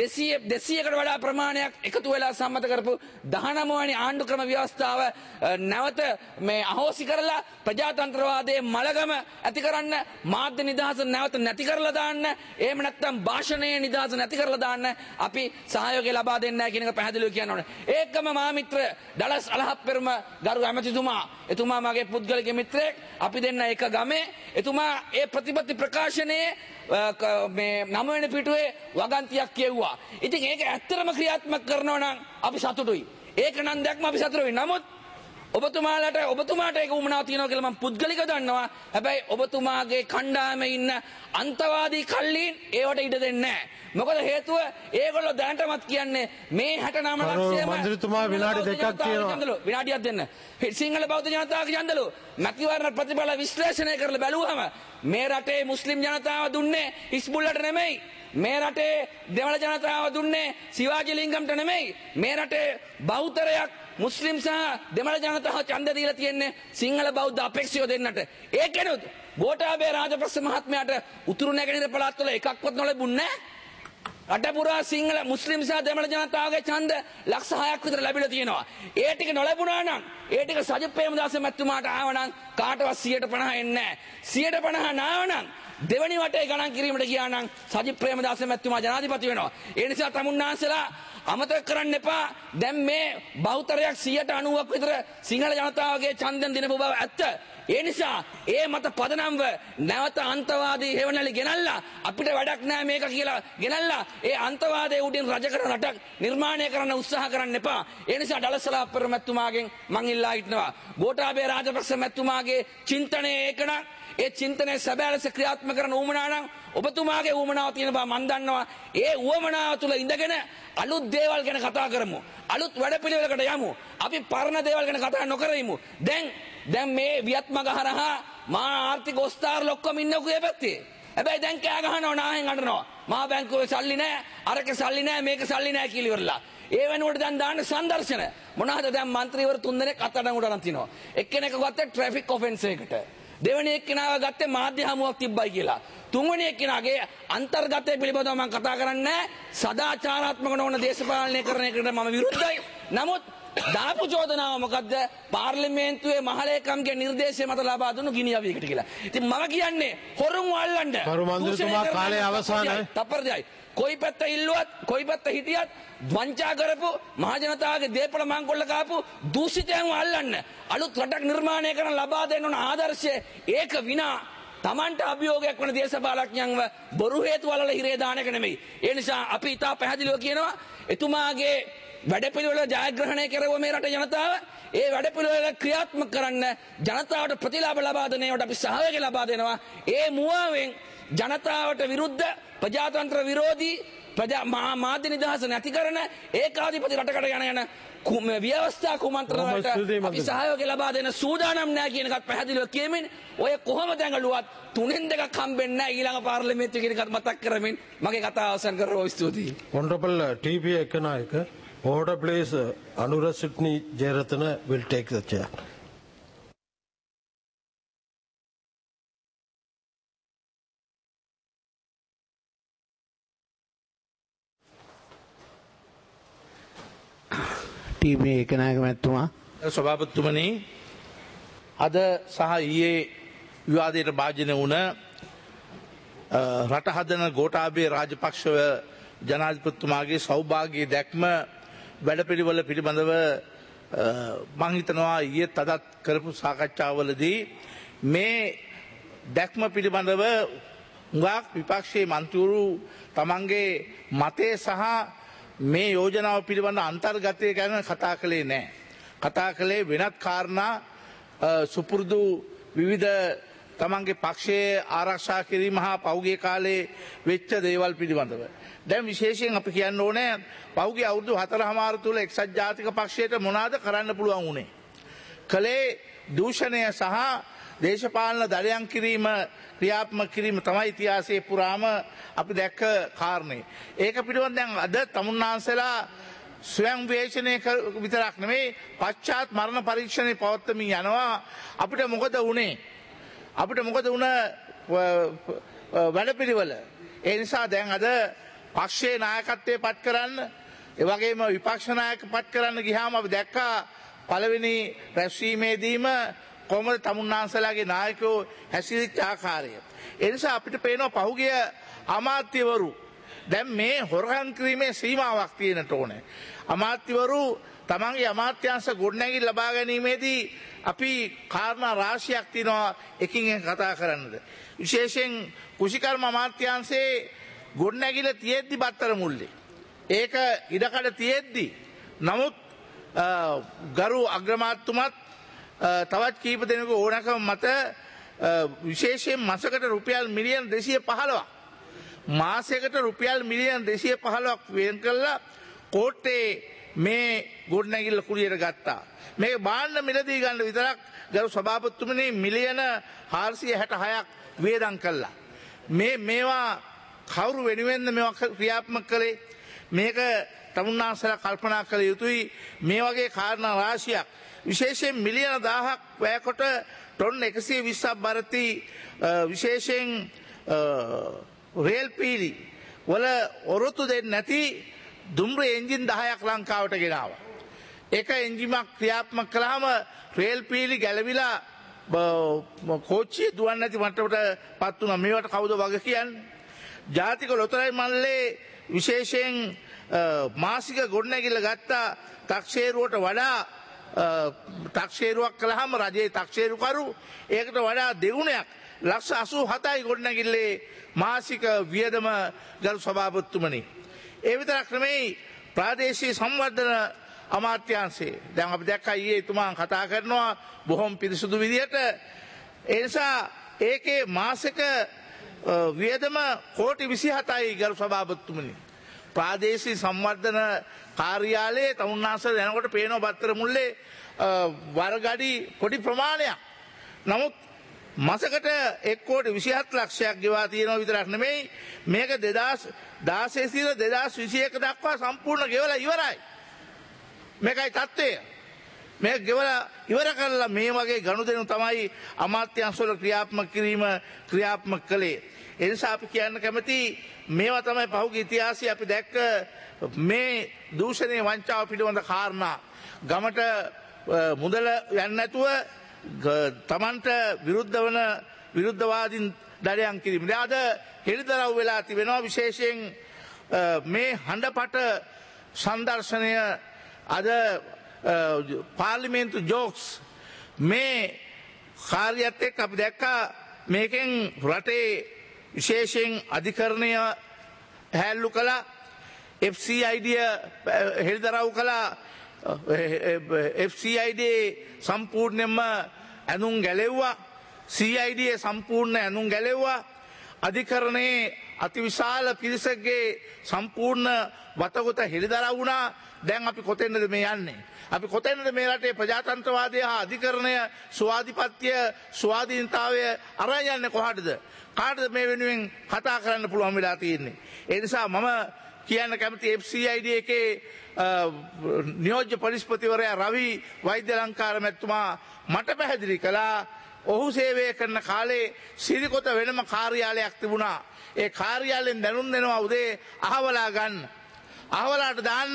200කට වඩා ප්‍රමාණයක් එකතු වෙලා සම්මත කරපු 19 වෙනි ආණ්ඩු ක්‍රම ව්‍යවස්ථාව නැවත මේ අහෝසි කරලා ප්‍රජාතන්ත්‍රවාදයේ මලගම ඇති කරන්න, මාධ්‍ය නිදහස නැවත නැති කරලා දාන්න, එහෙම නැත්නම් භාෂණයේ නිදහස නැති කරලා දාන්න අපි සහයෝගය ලබා දෙන්න නැහැ කියන එක පැහැදිලිව කියන්න ඕනේ. ඒකම මා මිත්‍ර ඩලස් අලහප්පෙරම ගරු ඇමතිතුමා එතුමා මගේ පුද්ගලික මිත්‍රයෙක්. අපි දෙන්න එක ගමේ. එතුමා ඒ ප්‍රතිපත්ති ප්‍රකාශනයේ මේ 9 වෙනි පිටුවේ වගන්තියක් කියුවා. ඉතින් ඒක ඇත්තටම ක්‍රියාත්මක කරනවා නම් අපි සතුටුයි. ඒක නම් දැක්ම අපි සතුටුයි. නමුත් ඔබතුමාට ඒක උමනාව තියෙනවා කියලා මම පුද්ගලිකව දන්නවා. හැබැයි ඔබතුමාගේ කණ්ඩායමේ ඉන්න අන්තවාදී කල්ලීන් ඒවට ඉඩ දෙන්නේ නැහැ. මොකද හේතුව ඒගොල්ලෝ දැනටමත් කියන්නේ මේ 69 ලක්ෂයම මන්ත්‍රීතුමා විනාඩි 2ක් තියෙනවා. විනාඩියක් දෙන්න. සිංහල බෞද්ධ ජනතාවගේ ඡන්දලු මැතිවරණ ප්‍රතිඵල විශ්ලේෂණය කරලා බැලුවම මේ රටේ මුස්ලිම් ජනතාව දුන්නේ හිස්බුල්ලට නෙමෙයි. මේ රටේ දෙමළ ජනතාව දුන්නේ සිවාජි ලිංගම්ට නෙමෙයි. මේ රටේ බහුතරයක් මුස්ලිම් සහ දෙමළ ජනතාව ඡන්ද දීලා තියෙන්නේ සිංහල බෞද්ධ අපේක්ෂිතව දෙන්නට. ඒකෙනුත් ගෝඨාභය රාජපක්ෂ මහත්මයාට උතුරු නැගෙනහිර පළාත්වල එකක්වත් නොලැබුණේ නැහැ. රට පුරා සිංහල මුස්ලිම් සහ දෙමළ ජනතාවගේ ඡන්ද ලක්ෂ 6ක් විතර ලැබිලා තියෙනවා. ඒ ටික නොලැබුණා නම් ඒ ටික සජිත් ප්‍රේමදාස මැතිතුමාට ආව නම් කාටවත් 150 එන්නේ නැහැ. 150 නාව නම් දෙවනි වටේ ගණන් කිරීමට ගියා නම් සජිත් ප්‍රේමදාස මැතිතුමා ජනාධිපති වෙනවා. ඒ නිසා තමුන්නාන්සලා අමතක කරන්න එපා. දැන් මේ බහුතරයක් 90ක් විතර සිංහල ජනතාවගේ ඡන්දෙන් දින බව ඇත්ත. ඒ නිසා ඒ මත පදනම්ව නැවත අන්තවාදී හේවණලි ගෙනල්ලා අපිට වැඩක් නැහැ මේක කියලා ගෙනල්ලා ඒ අන්තවාදයේ උඩින් රජ කරන රටක් නිර්මාණය කරන්න උත්සාහ කරන්න එපා. ඒ නිසා ඩලස්ලා පෙරමැතිතුමාගෙන් මං ඉල්ලා හිටනවා. ගෝඨාභය රාජපක්ෂ මැතිතුමාගේ චින්තනය ඒකනම් ඒ චින්තනයේ සැබෑ ලෙස ක්‍රියාත්මක කරන උවමනා නම් ඔබතුමාගේ උවමනාව තියෙන බව මම දන්නවා. ඒ උවමනාව තුළ ඉඳගෙන අලුත් දේවල් ගැන කතා කරමු. අලුත් වැඩපිළිවෙලකට යමු. අපි පරණ දේවල් ගැන කතා නොකරමු. දැන් මේ වියත්මග හරහා මහා ආර්ථික ඔස්තාර් ලොක්කම ඉන්නකෝ ඒ පැත්තේ. හැබැයි දැන් කෑ ගහනවා නාහෙන් අඬනවා. මහා බැංකුවේ සල්ලි නැහැ, අරක සල්ලි නැහැ, මේක සල්ලි නැහැ කියලා ඉවරලා. ඒ වෙනුවට දැන් දාන්න සංදර්ශන. මොනවාද දැන් മന്ത്രിවරු 3 දෙනෙක් අත්අඩංගුවට අරන් තිනවා. එක්කෙනෙක් ගත්තේ ට්‍රැෆික් ඔෆෙන්ස් එකකට. දෙවෙනි එක්කෙනාව ගත්තේ මාධ්‍ය හමුවක් තිබ්බයි කියලා. තුන්වෙනි එක්කෙනාගේ අන්තර්ගතය පිළිබඳව මම කතා කරන්නේ සදාචාරාත්මක නොවන දේශපාලනය කරන එකට මම විරුද්ධයි. නමුත් දාපු චෝදනාව මොකද්ද? පාර්ලිමේන්තුවේ මහලේකම්ගේ නිර්දේශය මත ලබා දුන්නු ගිනි අවියකට කියලා. ඉතින් මම කියන්නේ හොරුන් වල්ලන්න. කරු මන්ත්‍රීතුමා කාලේ අවසానයි. තප්පරදයි. කොයි පැත්ත ඉල්ලුවත් කොයි පැත්ත හිටියත් වංචා කරපු මහ ජනතාවගේ දේපල මංකොල්ල කාපු දූෂිතයන්ව අල්ලන්න. අලුත් රටක් නිර්මාණය කරන ලබා දෙන්න ඕන ආදර්ශය ඒක විනා තමන්ට අභියෝගයක් වන දේශපාලඥයන්ව බොරු හේතු වලල හිරේ දාන එක නෙමෙයි. ඒ නිසා අපි ඉතා පැහැදිලිව කියනවා එතුමාගේ වැඩපිළිවෙල ජයග්‍රහණය කරව මේ රට ජනතාව ඒ වැඩපිළිවෙල ක්‍රියාත්මක කරන්න ජනතාවට ප්‍රතිලාභ ලබා දෙන ඒවාට අපි සහයෝගය ලබා දෙනවා. ඒ මුවාවෙන් ජනතාවට විරුද්ධ ප්‍රජාතන්ත්‍ර විරෝධී මාධ්‍ය නිදහස නැති කරන ඒකාධිපති රටකට යන ව්‍යවස්ථා කුමන්ත්‍රණ වලට අපි සහයෝගය ලබා දෙන සූදානම් නැහැ කියන එකත් පැහැදිලිව කියමින් ඔය කොහොම දැඟලුවත් 3න් 2ක් හම්බෙන්නේ නැහැ ඊළඟ පාර්ලිමේන්තුවේ කියන එකත් මතක් කරමින් මගේ කතාව අවසන් කරනවා. ස්තුතියි. Honorable TP Ekanaika, order please. Anura Sydney Jayarathana will take the chair. T V Ekanayake මැතිතුමා සභාපතිතුමනි අද සහ ඊයේ විවාදයට භාජනය වුණ රට හදන ගෝඨාභය රාජපක්ෂව ජනාධිපතිතුමාගේ සෞභාග්‍ය දැක්ම වැඩපිළිවෙල පිළිබඳව මම හිතනවා ඊයේත් අදත් කරපු සාකච්ඡාවලදී මේ දැක්ම පිළිබඳව හුඟක් විපක්ෂයේ මන්ත්‍රීවරු තමන්ගේ මතය සහ මේ යෝජනාව පිළිබඳ අන්තර්ගතය ගැන කතා කළේ නැහැ. කතා කළේ වෙනත් කාරණා සුපුරුදු විවිධ තමන්ගේ පක්ෂයේ ආරක්ෂා කිරීම හා පෞගේ කාලේ වෙච්ච දේවල් පිළිබඳව. දැන් විශේෂයෙන් අපි කියන්න ඕනේ පෞගේ අවුරුදු 4මාර තුල එක්සත් ජාතික පක්ෂයට මොනවාද කරන්න පුළුවන් වුණේ. කලේ දූෂණය සහ දේශපාලන දඩයම් කිරීම ක්‍රියාත්මක කිරීම තමයි ඉතිහාසයේ පුරාම අපි දැක්ක කාරණේ. ඒක පිළිබඳව දැන් අද තමුන්නාන්සලා ස්වයං විවේචනය විතරක් නෙමෙයි පශ්චාත් මරණ පරීක්ෂණේ පවත්වමින් යනවා. අපිට මොකද වුනේ? අපිට මොකද වුණ වැඩපිළිවෙල? ඒ නිසා දැන් අද පක්ෂයේ නායකත්වයේ පත් කරන්න ඒ වගේම විපක්ෂ නායක පත් කරන්න ගියාම අපි දැක්කා පළවෙනි රැස්වීමේදීම කොහොමද තමුන්නාන්සලාගේ නායකයෝ හැසිරිච්ච ආකාරය. ඒ නිසා අපිට පේනවා පහුගිය අමාත්‍යවරු දැන් මේ හොරකම් කිරීමේ සීමාවක් තියෙනට ඕනේ. අමාත්‍යවරු තමන්ගේ අමාත්‍යාංශ ගොඩනැගිලි ලබා ගැනීමේදී අපි කාරණා රාශියක් තියෙනවා එකින් එක කතා කරන්නද. විශේෂයෙන් කුෂිකර්ම අමාත්‍යාංශයේ ගොඩනැගිලි තියෙද්දි බත්තර මුල්ලේ. ඒක ඉඩකඩ තියෙද්දි නමුත් ගරු අග්‍රාමාත්‍යතුමත් තවත් කීප දෙනෙකු ඕනකම මත විශේෂයෙන් මාසකට රුපියල් මිලියන 215ක් මාසයකට රුපියල් මිලියන 215ක් වෙන් කළා කෝට්ටේ මේ ගොඩනැගිල්ල කුලියට ගත්තා. මේක බාණ්ඩ මිලදී ගන්න විතරක් ගරු සභාපතිතුමනි මිලියන 466ක් වේදම් කළා. මේවා කවුරු වෙනුවෙන්ද මේවා ක්‍රියාත්මක කළේ? මේක තමුන්නාන්සලා කල්පනා කළ යුතුයි. මේ වගේ කාරණා රාශියක් විශේෂයෙන් මිලියන 1000ක් වැයකොට ටොන් 120ක් බරති විශේෂයෙන් රේල් පීලි වල ඔරොත්තු දෙන්නේ නැති දුම්ර එන්ජින් 10ක් ලංකාවට ගෙනාවා. එක එන්ජිමක් ක්‍රියාත්මක කළාම රේල් පීලි ගැලවිලා කෝච්චිය දුවන්නේ නැති මට්ටමට පත් වුණා. මේවට කවුද වග කියන්නේ? ජාතික ලොතරැයි මණ්ඩලයේ විශේෂයෙන් මාසික ගොඩනැගිල්ල ගත්තා තක්සේරුවට වඩා තක්සේරුවක් කළාම රජයේ තක්සේරුකරු ඒකට වඩා දෙගුණයක් ලක්ෂ 87යි ගොඩනැගිල්ලේ මාසික වියදම ගරු සභාපතිතුමනි. ඒ විතරක් නෙමෙයි ප්‍රාදේශීය සංවර්ධන අමාත්‍යාංශයේ දැන් අපි දැක්කා ඊයේ එතුමා කතා කරනවා බොහොම පිරිසුදු විදියට. ඒ නිසා ඒකේ මාසික වියදම කෝටි 27යි ගරු සභාපතිතුමනි. ප්‍රාදේශීය සංවර්ධන කාර්යාලයේ තමුන්නාන්සල යනකොට පේනවා බත්තර මුල්ලේ වරගඩි පොඩි ප්‍රමාණයක්. නමුත් මාසකට 1 කෝටි 27 ලක්ෂයක් ගෙවා තියෙනවා විතරක් නෙමෙයි මේක 2016 සිට 2021 දක්වා සම්පූර්ණ ගෙවලා ඉවරයි. මේකයි தත්ත්වය. මේක ගෙවලා ඉවර කරලා මේ වගේ ගනුදෙනු තමයි අමාත්‍යාංශවල ක්‍රියාත්මක කළේ. ඒ නිසා අපි කියන්න කැමති මේවා තමයි පහුගිය ඉතිහාසයේ අපි දැක්ක මේ දූෂණයේ වංචාව පිළිබඳ කාරණා. ගමට මුදල යන්නේ නැතුව තමන්ට විරුද්ධ වන විරුද්ධවාදීන් දඩයන් කිරීම. අද හෙළිදරව් වෙලා තිබෙනවා විශේෂයෙන් මේ හඬපට සංදර්ශනය අද පාර්ලිමේන්තු ජෝක්ස් මේ කාර්යයත් එක්ක අපි දැක්කා මේකෙන් රටේ විශේෂයෙන් අධිකරණය හැල්ලු කළා FCID හෙළිදරව් කළා FCID සම්පූර්ණයෙන්ම ඇනුම් ගැලෙව්වා CID සම්පූර්ණ ඇනුම් ගැලෙව්වා අධිකරණයේ අතිවිශාල පිරිසකගේ සම්පූර්ණ වතගොත හෙළිදරව් වුණා. දැන් අපි කොතැනද මේ යන්නේ? අපි කොතැනද මේ රටේ ප්‍රජාතන්ත්‍රවාදය හා අධිකරණය ස්වාධිපත්‍ය ස්වාධීනතාවය අරන් යන්නේ කොහටද? කාටද මේ වෙනුවෙන් කතා කරන්න පුළුවන් වෙලා තියෙන්නේ? ඒ නිසා මම කියන්න කැමති FCID එකේ නියෝජ්‍ය පොලිස්පතිවරයා රවි වෛද්‍යලංකාර මැතිතුමා මට පැහැදිලි කළා ඔහු සේවය කරන කාලේ සිරිකොත වෙනම කාර්යාලයක් තිබුණා. ඒ කාර්යාලයෙන් දැනුම් දෙනවා උදේ අහවලා ගන්න. අහවලාට දාන්න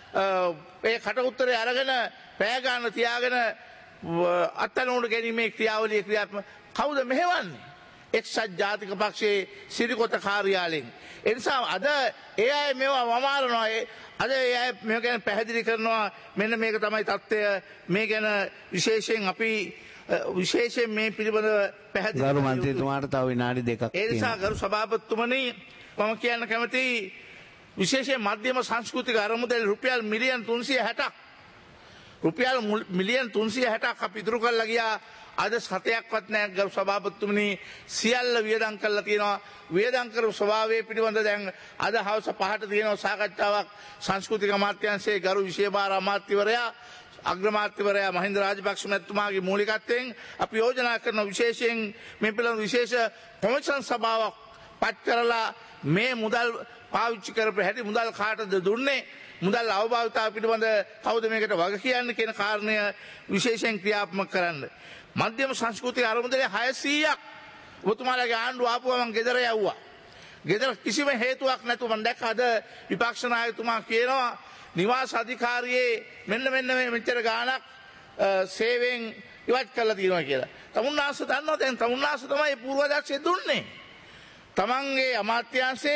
ඒ කට උත්තරේ අරගෙන පෑ ගන්න තියාගෙන අත්අඩංගුවට ගැනීමේ ක්‍රියාවලිය ක්‍රියාත්මක කවුද මෙහෙවන්නේ? එක්සත් ජාතික පක්ෂයේ සිරිකොත කාර්යාලයෙන්. ඒ නිසා අද ඒ අය මේවා වමාරනවා. අද ඒ අය මේ ගැන පැහැදිලි කරනවා මෙන්න මේක තමයි தත්ත්වය. මේ ගැන විශේෂයෙන් අපි විශේෂයෙන් මේ පිළිබඳව පැහැදිලි ගරු මන්ත්‍රීතුමාට තව විනාඩි 2ක් තියෙනවා. ඒ නිසා ගරු සභාපතිතුමනි මම කියන්න කැමතියි විශේෂයෙන් මධ්‍යම සංස්කෘතික අරමුදල් රුපියල් මිලියන් 360ක් රුපියල් මිලියන් 360ක් අපි ඉතුරු කරලා ගියා. අද සතයක්වත් නැහැ ගරු සභාපතිතුමනි. සියල්ල වියදම් කරලා තියෙනවා. වියදම් කරපු ස්වභාවය පිළිබඳ දැන් අද හවස 5ට තියෙනවා සාකච්ඡාවක් සංස්කෘතික අමාත්‍යාංශයේ ගරු විශේෂ අමාත්‍යවරයා අග්‍රාමාත්‍යවරයා මහින්ද රාජපක්ෂ මැතිතුමාගේ මූලිකත්වයෙන් අපි යෝජනා කරන විශේෂයෙන් මේ පිළිබඳ විශේෂ කොමිෂන් සභාවක් පත් කරලා මේ මුදල් පාවිච්චි කරපු හැටි මුදල් කාටද දුන්නේ මුදල් අවභාවිතාව පිළිබඳ කවුද මේකට වග කියන්නේ කියන කාරණය විශේෂයෙන් ක්‍රියාත්මක කරන්න. මධ්‍යම සංස්කෘතික අරමුදලේ 600ක් ඔබතුමාලාගේ ආණ්ඩුව ආපුවා මම ගෙදර යවුවා. ගෙදර කිසිම හේතුවක් නැතුව මම දැක්ක අද විපක්ෂ නායකතුමා කියනවා නිවාස අධිකාරියේ මෙන්න මෙච්චර ගාණක් සේවයෙන් ඉවත් කරලා තියෙනවා කියලා. තමුන්නාස දන්නවා දැන් තමුන්නාස තමයි පූර්වාදර්ශය දුන්නේ. තමන්ගේ අමාත්‍යාංශයේ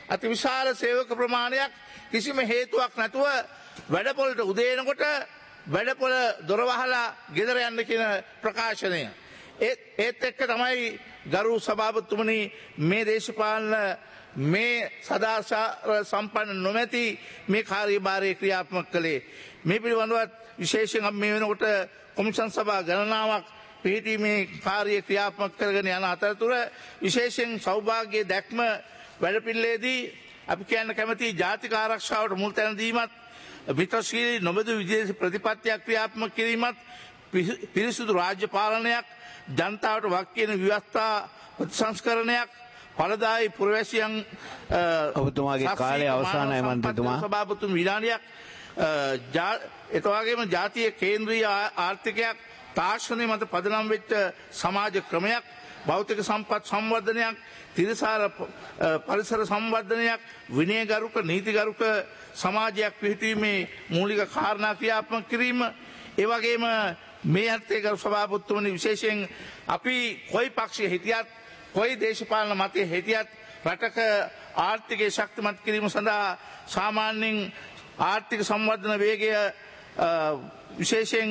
අතිවිශාල සේවක ප්‍රමාණයක් කිසිම හේතුවක් නැතුව වැඩපොළට උදේනකොට වැඩපොළ දොර වහලා ගෙදර යන්න කියන ප්‍රකාශනය. ඒත් එක්ක තමයි ගරු සභාපතිතුමනි මේ දේශපාලන මේ සදාචාර සම්පන්න නොමැති මේ කාර්යභාරය ක්‍රියාත්මක කළේ. මේ පිළිබඳවත් විශේෂයෙන් අපි මේ වෙනකොට කොමිෂන් සභා ගණනාවක් පිහිටීමේ කාර්ය ක්‍රියාත්මක කරගෙන යන අතරතුර විශේෂයෙන් සෞභාග්‍ය දැක්ම වැඩපිළිවෙලේදී අපි කියන්න කැමති ජාතික ආරක්ෂාවට මුල් තැන දීමත් විතර්ශීලී නොබඳු විදේශ ප්‍රතිපත්තියක් ක්‍රියාත්මක කිරීමත් පිරිසුදු රාජ්‍ය පාලනයක් ජනතාවට වක් කියන ව්‍යවස්ථා ප්‍රතිසංස්කරණයක් පළදායි පුරවැසියන් ඔබතුමාගේ කාලය අවසානයි මන්ත්‍රීතුමා. සභාපතිතුම විධානයක් එතවාගේම ජාතිය කේන්ද්‍රීය ආර්ථිකයක් තාක්ෂණය මත පදනම් වෙච්ච සමාජ ක්‍රමයක් භෞතික සම්පත් සංවර්ධනයක් තිරසාර පරිසර සංවර්ධනයක් විනයගරුක නීතිගරුක සමාජයක් පිහිටීමේ මූලික කාරණා ක්‍රියාත්මක කිරීම ඒ වගේම මේ අර්ථයේ ගරු සභාපතිතුමනි විශේෂයෙන් අපි කොයි පක්ෂයේ හිටියත් කොයි දේශපාලන මතයේ හිටියත් රටක ආර්ථිකය ශක්තිමත් කිරීම සඳහා සාමාන්‍යයෙන් ආර්ථික සංවර්ධන වේගය විශේෂයෙන්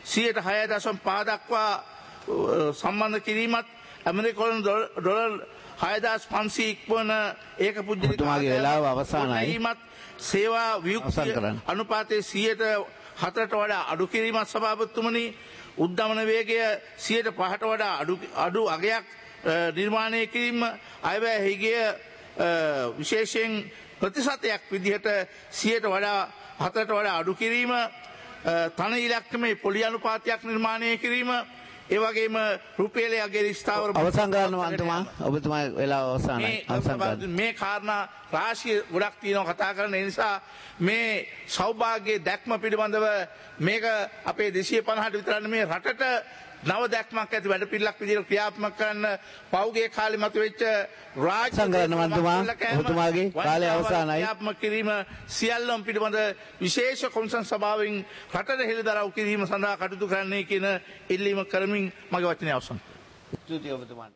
6.5 දක්වා සම්බන්ධ කිරීමත් ඇමරිකානු ඩොලර් 6500 ඉක්මවන ඒක පුජ්‍යලික වෙලාව අවසానයි. සේවා වියුක්තිය අනුපාතයේ 104ට වඩා අඩු කිරීමත් සභාපතිතුමනි උද්දමන වේගය 105ට වඩා අඩු අගයක් නිර්මාණය කිරීම අයවැය හිගය විශේෂයෙන් ප්‍රතිශතයක් විදිහට 100ට වඩා 4ට වඩා අඩු කිරීම තන ඉලක්කමේ පොලි අනුපාතයක් නිර්මාණය කිරීම ඒ වගේම රුපියලේ අගය ස්ථාවර අවසන් කරනවා අන්තිමා ඔබතුමා වෙලාව අවසానයි. අවසන් කරන්න. මේ කාරණා රාශිය ගොඩක් තියෙනවා කතා කරන්න. ඒ නිසා මේ සෞභාග්‍ය දැක්ම පිළිබඳව මේක අපේ 250ට විතර මේ රටට නව දැක්මක් ඇති වැඩ පිළිලක් විදිහට ක්‍රියාත්මක කරන්න පෞගේ කාලෙ මතුවෙච්ච රාජ්‍ය ඔබතුමාගේ කාලය අවසానයි. ක්‍රියාත්මක කිරීම සියල්ලම පිළිබඳ විශේෂ කොමිෂන් සභාවෙන් රටට හෙළිදරව් කිරීම සඳහා කටයුතු කරන්නයි කියන ඉල්ලීම කරමින් මගේ වචනය අවසන්. ස්තුතියි ඔබතුමාට.